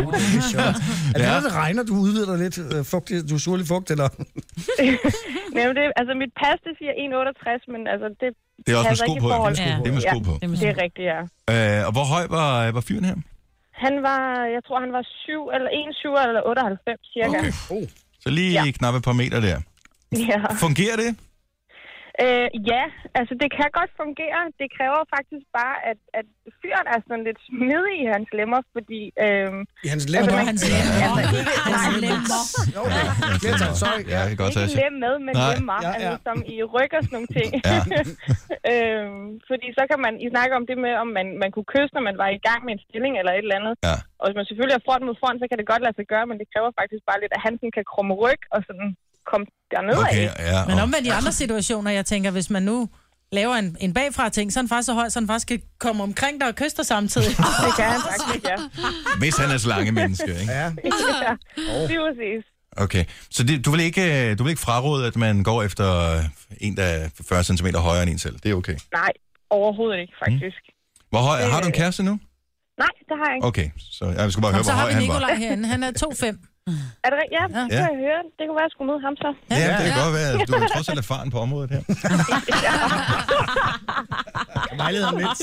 Er det noget, der regner? Du udvider dig lidt fugtigt? Du er surlig fugt, eller? Jamen, altså, mit pas, det siger 1,68, men altså, det er også med sko på. Det er med sko på. Det er rigtigt, ja. Og hvor høj var fyren her? Han var, jeg tror, han var 1,7 eller 98 cirka. Okay. Så lige knap et par meter der. Ja. Fungerer det? Ja, altså det kan godt fungere. Det kræver faktisk bare, at fyren er sådan lidt smidig i hans lemmer, fordi... I hans lemmer? Altså, hans lemmer. Sorry. Ja, det er godt, ikke lem med, men lemmer, altså som i ryg og sådan nogle ting. Ja. Fordi så kan man... I snakker om det med, om man kunne kysse, når man var i gang med en stilling eller et eller andet. Ja. Og hvis man selvfølgelig er front mod front, så kan det godt lade sig gøre, men det kræver faktisk bare lidt, at han sådan kan krumme ryg og sådan... kom dernede af. Men omvendt i andre situationer, jeg tænker, hvis man nu laver en bagfra ting, så er han faktisk så høj, så han faktisk kan komme omkring dig og kysse dig samtidig. Det kan han faktisk, ja. Hvis han er slange menneske, ikke? Ja. Det er præcis. Okay, så du vil ikke fraråde, at man går efter en, der er 40 cm højere end en selv? Det er okay? Nej, overhovedet ikke, faktisk. Hvor høj? Har du en kæreste nu? Nej, det har jeg ikke. Okay, så jeg skal bare høre, hvor høj han var. Så har vi Nikolaj herinde. Han er 2,5. Er det rigtigt? Ja, det kan jeg høre. Det kunne være, at jeg skulle møde ham så. Ja, det kan godt være. Du er trods alt erfaren på området her. Vejleder lidt.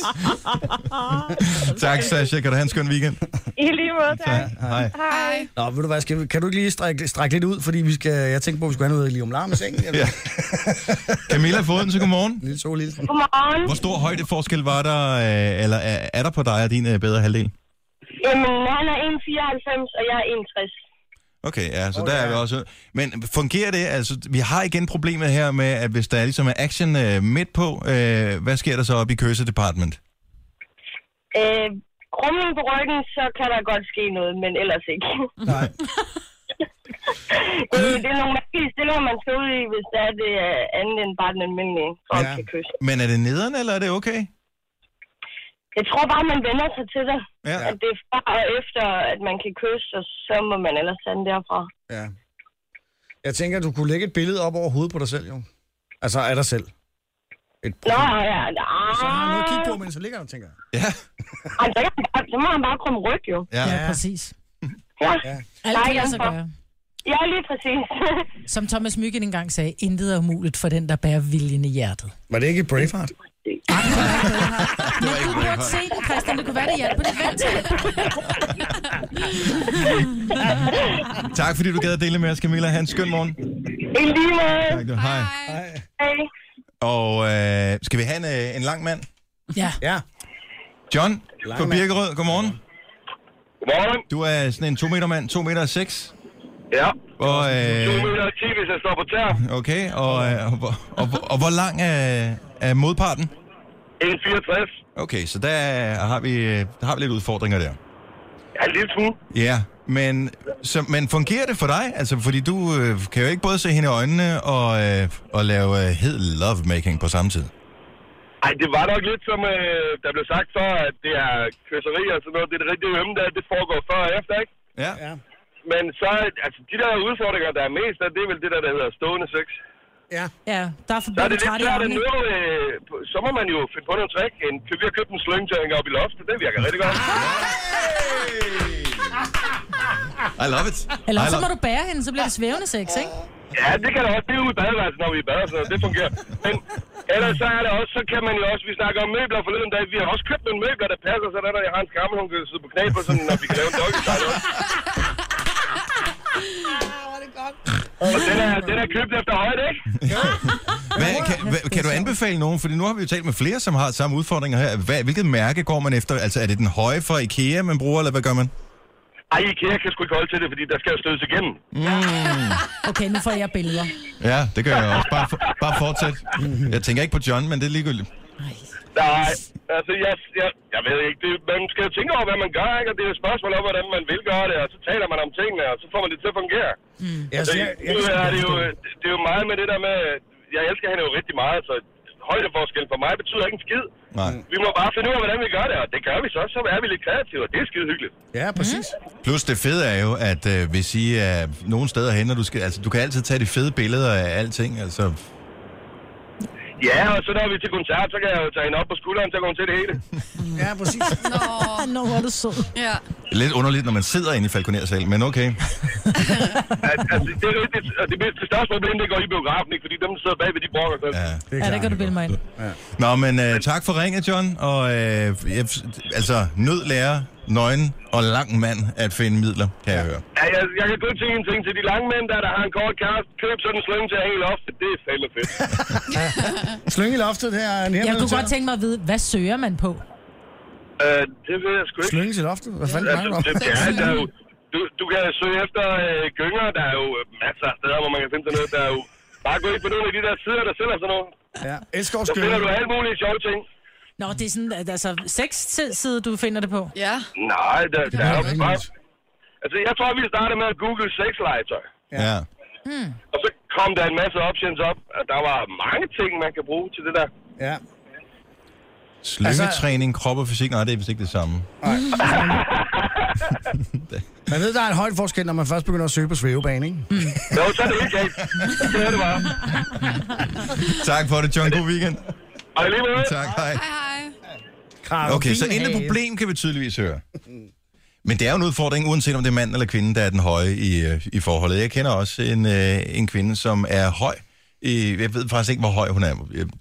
Tak, Sasha. Kan du have en skøn weekend? I lige måde, tak. Hej. Nå, ved du hvad, kan du ikke lige strække lidt ud, fordi jeg tænkte på, at vi skulle have noget lige om larm i sengen. Ja. Camilla Foden, så godmorgen. Lille sol. Godmorgen. Hvor stor højdeforskel var der, eller er der på dig og din bedre halvdel? Jamen, han er 1,94, og jeg er 61. Okay, ja, så der er vi også. Men fungerer det? Altså, vi har igen problemet her med, at hvis der ligesom er action midt på, hvad sker der så op i Køse Department? Krumning på ryggen, så kan der godt ske noget, men ellers ikke. Nej. Det er nogle mærkelige stillinger, man skal ud i, hvis det er andet end bare den almindelige folk kan kysse. Men er det nederen, eller er det okay? Jeg tror bare, man vender sig til det. Ja. At det er før og efter, at man kan kysse, og så må man ellers tage den derfra. Ja. Jeg tænker, at du kunne lægge et billede op over hovedet på dig selv, jo. Altså af dig selv. Nå, ja. Så har han noget at kigge på, men så ligger han, tænker jeg. Ja. Så må han bare komme ryg, jo. Ja, præcis. Ja. Alt kan lade sig gøre. Ja, lige præcis. Som Thomas Myggen engang sagde, intet er umuligt for den, der bærer viljen i hjertet. Var det ikke Braveheart? Det var ikke Braveheart. Godt se det, Christian. Det kunne være, det hjalp på dit vandtag. Tak, fordi du gad at dele med os, Camilla. Ha' en skøn morgen. I lige måde. Tak, du. Hej. Hej. Og skal vi have en lang mand? Ja. John fra Birkerød, godmorgen. Godmorgen. Du er sådan en 2 meter mand, 2 meter 6. Ja. Og, 2 meter 10, hvis jeg står på tær. Okay, og hvor lang er modparten? 1,64. Okay, så der har vi lidt udfordringer der. Ja, en lille smule. Ja, men fungerer det for dig? Altså, fordi du kan jo ikke både se hende i øjnene og lave hed lovemaking på samme tid. Ej, det var nok lidt som, der blev sagt før, at det er kysseri og sådan noget. Det er det rigtige ømme, det foregår før og efter, ikke? Ja. Men så, altså, de der udfordringer, der er mest af, det er vel det der hedder stående sex. Ja, der er så er det lidt svært at nå, så må man jo finde på noget trick. Vi har købt en slyngtæring op i loftet, det virker rigtig godt. I love it. Eller så må du bære hende, så bliver det svævende sex, ikke? Ja, det kan da også. Det er jo i badeværelset, når vi er i bader, så det fungerer. Men ellers så er det også, så kan man jo også, vi snakker om møbler forleden dag, vi har også købt nogle møbler, der passer, så der jeg har en skammel, hun kan sidde på knæ på, sådan, når vi kan lave en doggy-style også. Og den er købt efter højde, ikke? Kan du anbefale nogen? Fordi nu har vi jo talt med flere, som har samme udfordringer her. Hvilket mærke går man efter? Altså, er det den høje fra IKEA, man bruger, eller hvad gør man? Ej, IKEA kan sgu ikke holde til det, fordi der skal jo stødes igennem. Okay, nu får jeg billeder. Ja, det gør jeg også. Bare fortsæt. Jeg tænker ikke på John, men det er ligegyldigt. Nej, altså jeg ved ikke. Man skal jo tænke over, hvad man gør, ikke? Og det er jo et spørgsmål om, hvordan man vil gøre det, og så taler man om tingene, og så får man det til at fungere. Altså, det er jo meget med det der med, jeg elsker hende jo rigtig meget, så højdeforskel for mig betyder ikke en skid. Nej. Vi må bare finde ud af, hvordan vi gør det, og det gør vi så er vi lidt kreative, og det er skide hyggeligt. Ja, præcis. Plus det fede er jo, at hvis I er nogle steder hen, du kan altid tage de fede billeder af alting, altså. Ja, og så når vi til koncert, så kan jeg jo tage hende op på skulderen, så kan hun til det hele. Ja, præcis. Nå, hvor er du sød. Ja. Lidt underligt, når man sidder inde i Falconer-salen, men okay. Altså, det er rigtigt. Det største problem, det går i biografen, ikke? Fordi dem, der sidder bag ved de brokker. Ja, det kan du bilde mig ind. Ja. Nå, men tak for ringet, John. Og altså, nød lærer nøgen og lang mand at finde midler, kan jeg høre. Ja, jeg kan kun sige en ting til de lange mænd, der har en kort kæreste. Køb sådan en slynge til at hænge i loftet. Det er fandme fedt. Slynge i loftet, det er en Jeg kunne godt tænke mig at vide, hvad søger man på? Det ved jeg sgu ikke. Slynge til loftet? Hvad fanden snakker du om? Du kan søge efter gynger. Der er jo masser af steder, hvor man kan finde sådan noget. Der er jo bare gå ind på nogle af de der sider, der sælger sådan noget. Ja, Elskovs så finder du alle mulige sjove ting. Nå, det er sådan, altså 6-side, du finder det på? Ja. Nej, der er jo bare... Altså, jeg tror, vi starter med at google sexlegetøj. Ja. Og så kom der en masse options op, at der var mange ting, man kan bruge til det der. Ja. Slyngetræning, krop og fysik, nej, det er vist ikke det samme. Man ved, der er en højdeforskel, når man først begynder at søge på svævebane, ikke? Jo, så er det ikke galt. Det er det bare. Tak for det, John. God weekend. Og lige med. Tak, hej. Hej. Okay, så intet problem kan vi tydeligvis høre. Men det er jo en udfordring, uanset om det er mand eller kvinde, der er den høje i forholdet. Jeg kender også en kvinde, som er høj. Jeg ved faktisk ikke, hvor høj hun er.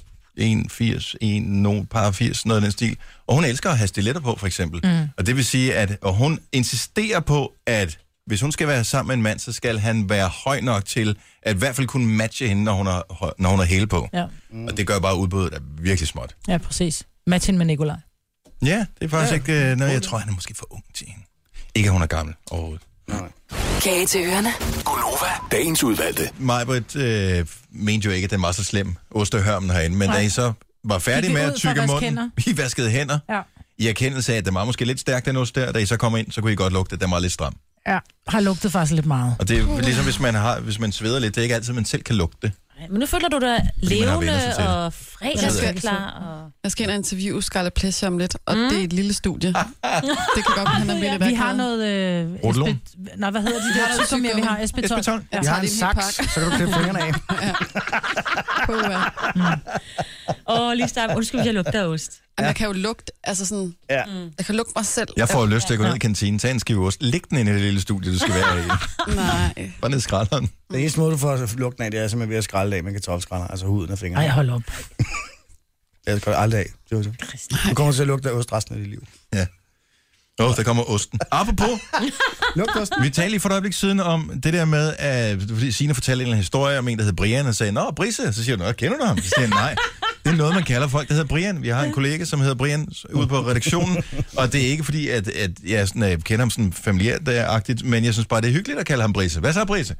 1,80, par 80, noget af den stil. Og hun elsker at have stiletter på, for eksempel. Og det vil sige, at hun insisterer på, at hvis hun skal være sammen med en mand, så skal han være høj nok til, at i hvert fald kunne matche hende, når hun har hæle på. Ja. Og det gør bare udbuddet er virkelig småt. Ja, præcis. Matchen med Nikolaj. Ja, det er faktisk ikke noget, jeg tror, han er måske for ung til hende. Ikke, at hun er gammel overhovedet. Kage til ørerne. Gunova, dagens udvalgte. Majbrit mente jo ikke, at den var så slem, ostehørmen herinde, men da I så var færdige med at tykke munden, I vaskede hænder, i erkendelse af, at den var måske lidt stærk, den ost der, da I så kom ind, så kunne I godt lugte, at den var lidt stram. Ja, har lugtet faktisk lidt meget. Og det er ligesom, hvis man sveder lidt, det er ikke altid, man selv kan lugte det. Men nu føler du dig levende og frisk og klar. Jeg skal ind og interviewe Scarlet Pleasure om lidt, og det er et lille studie. Det kan godt hende med lidt. Vi har noget... Nej, hvad hedder de der tyggegummi, vi har? Espeton. Vi har en saks, så kan du klippe fingrene af. Lige starte. Undskyld, hvis jeg lugter ost. Jeg kan jo lugte, altså sådan... Ja. Jeg kan lugte mig selv. Jeg får lyst til at gå ned i kantinen, tage en skive ost, læg den ind i det lille studie, du skal være i. Nej. Bare ned i skralderen. Det eneste måde, du får lugten af, det er simpelthen ved at skrælle af med kartoffelskræller, altså huden af fingrene. Ej, hold op. Jeg skal aldrig af. Du kommer til at lugte af ost resten af dit liv. Ja. Der kommer osten. Apropos, vi talte lige for et øjeblik siden om det der med, at Signe fortalte en historie om en, der hed Brian, og sagde, nå, Brisse, så siger du, kender du ham? Så siger han, nej. Det er noget, man kalder folk, der hedder Brian. Vi har en kollega, som hedder Brian, ude på redaktionen, og det er ikke fordi, at jeg sådan, kender ham sådan familiært-agtigt, men jeg synes bare, det er hyggeligt at kalde ham Brisse. Hvad så, Brisse?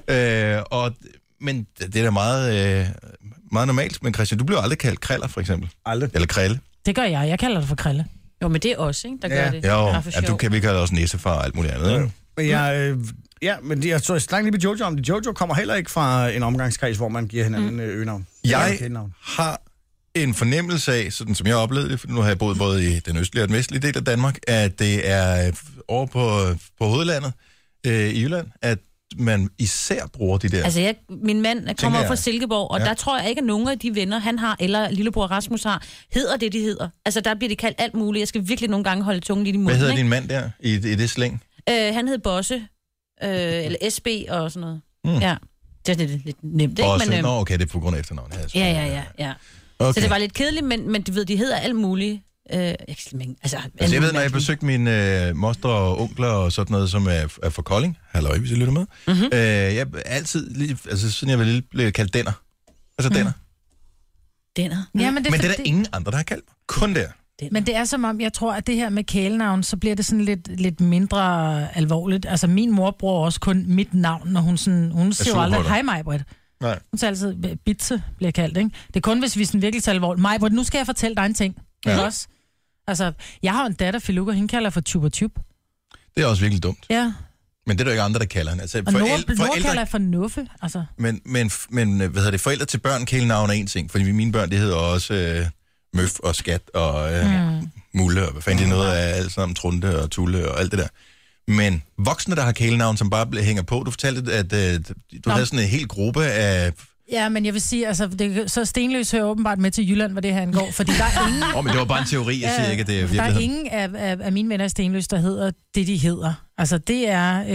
Men det er da meget, meget normalt. Men Christian, du bliver aldrig kaldt Kraller, for eksempel. Aldrig. Eller Krille. Det gør jeg. Jeg kalder det for Krille. Jo, men det er også, ikke, der gør det. Jo, vi kalder også næsefar og alt muligt andet. Ja. Men jeg tror slangt lige med Jojo om det. Jojo kommer heller ikke fra en omgangskreds, hvor man giver hinanden øgenavn. Jeg har en fornemmelse af, sådan som jeg oplevede det, for nu har jeg boet både i den østlige og den vestlige del af Danmark, at det er over på hovedlandet i Jylland, at man især bruger de der... Altså, min mand kommer fra Silkeborg, og der tror jeg ikke, at nogen af de venner, han har, eller lillebror Rasmus har, hedder det, de hedder. Altså, der bliver det kaldt alt muligt. Jeg skal virkelig nogle gange holde tungen lidt i munden. Hvad hedder din mand der i det slæng? Han hed Bosse, eller SB og sådan noget. Ja, det er lidt nemt, ikke? Bosse, men, okay, det er på grund af efternavnet. Ja. Okay. Så det var lidt kedeligt, men du ved, de hedder alt muligt. Jeg ved, når jeg besøgte mine moster og onkler og sådan noget, som er fra Kolding, halløj, hvis I lytter med, jeg altid, siden jeg var lille, blev kaldt Denner. Altså Denner. Denner? Ja, men det er der ingen andre, der har kaldt mig. Kun der. Men det er som om, jeg tror, at det her med kælenavn, så bliver det sådan lidt mindre alvorligt. Altså, min mor bruger også kun mit navn, når hun siger jo aldrig, hej Majbrit. Nej. Hun siger altid, Bitse bliver kaldt, ikke? Det er kun, hvis vi sådan virkelig tager alvorligt. Majbrit, nu skal jeg fortælle dig en ting. Ja. Også? Altså, jeg har en datter, Filuka, hende kalder for Tuba Tube. Det er også virkelig dumt. Ja. Men det er der ikke andre, der kalder hende. Altså, og Nord kalder jeg for Nuffe, altså. Men hvad hedder det? Forældre til børn kælenavn er en ting, fordi mine børn, det hedder også Møf og Skat og Mulle, og hvad fanden de noget af alt sammen, Trunte og Tulle og alt det der. Men voksne, der har kælenavn, som bare hænger på, du fortalte, at du havde sådan en hel gruppe af... Ja, men jeg vil sige, altså, så Stenløs hører åbenbart med til Jylland, hvad det her angår, fordi der er ingen... men det var bare en teori, jeg siger ikke, at det er virkeligheden. Der er ingen af mine venner i Stenløs, der hedder det, de hedder. Altså, det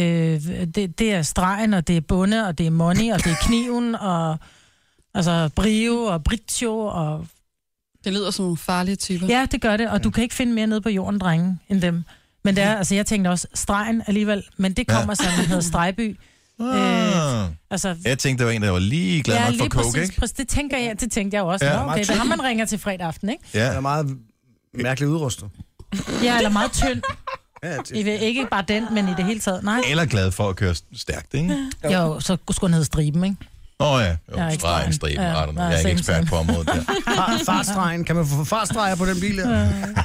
er stregen, og det er bunde, og det er money, og det er kniven, og altså Brio, og Britjo, og... Det lyder som nogle farlige typer. Ja, det gør det, og du kan ikke finde mere nede på jorden, drenge, end dem. Men det er, altså, jeg tænkte også stregen alligevel, men det kommer så, man hedder Stregby. Altså, jeg tænkte, det var en, der var lige glad nok for coke, ikke? Det tænkte jeg jo også. Ja. Okay, det er ham, man ringer til fredag aften, ikke? Ja. Det er meget mærkeligt udrustet. Ja, eller meget tynd. Ikke bare den, men i det hele taget. Nej. Eller glad for at køre stærkt, ikke? Jo, så skulle han hedde Striben, ikke? Stregen, Striben, jeg er ikke ekspert på området der. Fartstregen, kan man få fartstreger på den bil her?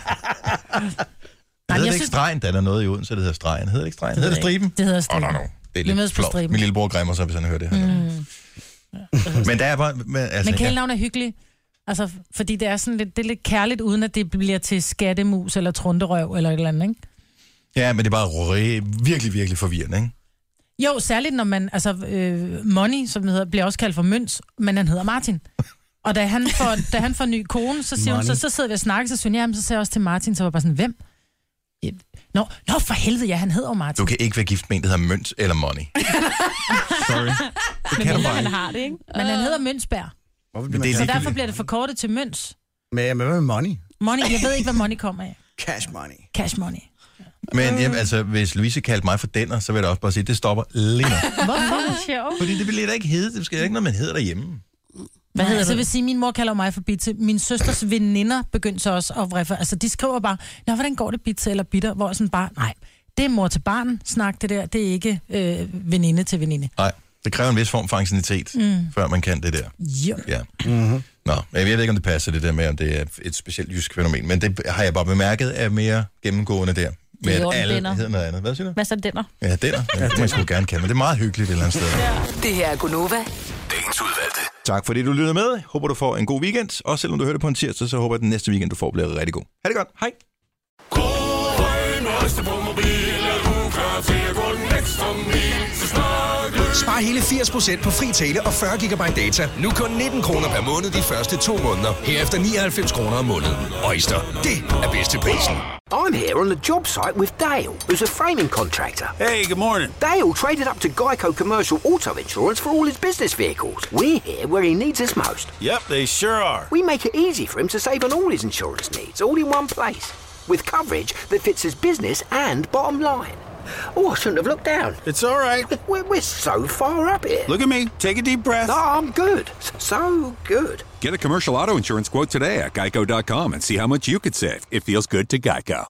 Det hedder ikke stregen, der er noget i Odense, det hedder stregen. Hedder det ikke stregen? Hedder det Striben? Det hedder Striben. Det er lidt flot. Min lillebror græmmer sig, hvis han hører det her. Men der er bare... Men kælenavn er hyggelig. Altså, fordi det er sådan lidt, det er lidt kærligt, uden at det bliver til skattemus eller trunderøv eller et eller andet, ikke? Ja, men det er bare virkelig, virkelig forvirrende, ikke? Jo, særligt når man... Altså, Money, som det hedder, bliver også kaldt for Møns, men han hedder Martin. Og da han får ny kone, så siger hun, så sidder vi og snakker, så synes jeg, så siger jeg også til Martin, så var bare sådan, hvem? Nå, for helvede, ja, han hedder jo Martin. Du kan ikke være gift med en, der hedder Møns eller Money. Sorry. Det kan du bare ikke. Har det, ikke? Men han hedder Mønsberg. Så derfor bliver det forkortet til Møns. Men hvad med Money? Money, jeg ved ikke, hvad Money kommer af. Cash Money. Cash Money. Men altså, hvis Louise kaldte mig for Denner, så vil jeg også bare sige, det stopper lige nu. Hvorfor? Sjov. Fordi det vil da ikke hedde. Det skal ikke noget, man hedder derhjemme. Hvad hedder det? Så vil sige, min mor kalder mig for Bitte. Min søsters veninder begyndte så også at referere. Altså, de skriver bare, hvordan går det, Bitte eller Bitter? Hvor sådan bare, nej, det er mor til barn snak, det der. Det er ikke veninde til veninde. Nej, det kræver en vis form for anciennitet, før man kan det der. Jo. Ja. Mm-hmm. Nå, jeg ved ikke, om det passer det der med, om det er et specielt jysk fænomen, men det har jeg bare bemærket er mere gennemgående der. Med at alle hedder noget andet. Hvad siger du? Hvad så Denner? Ja, Denner. Ja, det må jeg sgu gerne kalde, men det er meget hyggeligt et eller andet sted. Det her er Gunova. Dagens udvalgte. Tak fordi du lyttede med. Håber du får en god weekend. Og selvom du hører det på en tirsdag, så håber jeg, at den næste weekend, du får, bliver rigtig god. Ha' det godt. Hej. Spar hele 80% på fri tale og 40 GB data. Nu kun 19 kroner per måned de første 2 måneder. Herefter 99 kroner om måneden. Øjster, det er bedste prisen. I'm here on the job site with Dale, who's a framing contractor. Hey, good morning. Dale traded up to Geico Commercial Auto Insurance for all his business vehicles. We're here where he needs us most. Yep, they sure are. We make it easy for him to save on all his insurance needs, all in one place. With coverage that fits his business and bottom line. Oh, I shouldn't have looked down. It's all right. We're so far up here. Look at me. Take a deep breath. No, I'm good. So good. Get a commercial auto insurance quote today at Geico.com and see how much you could save. It feels good to Geico.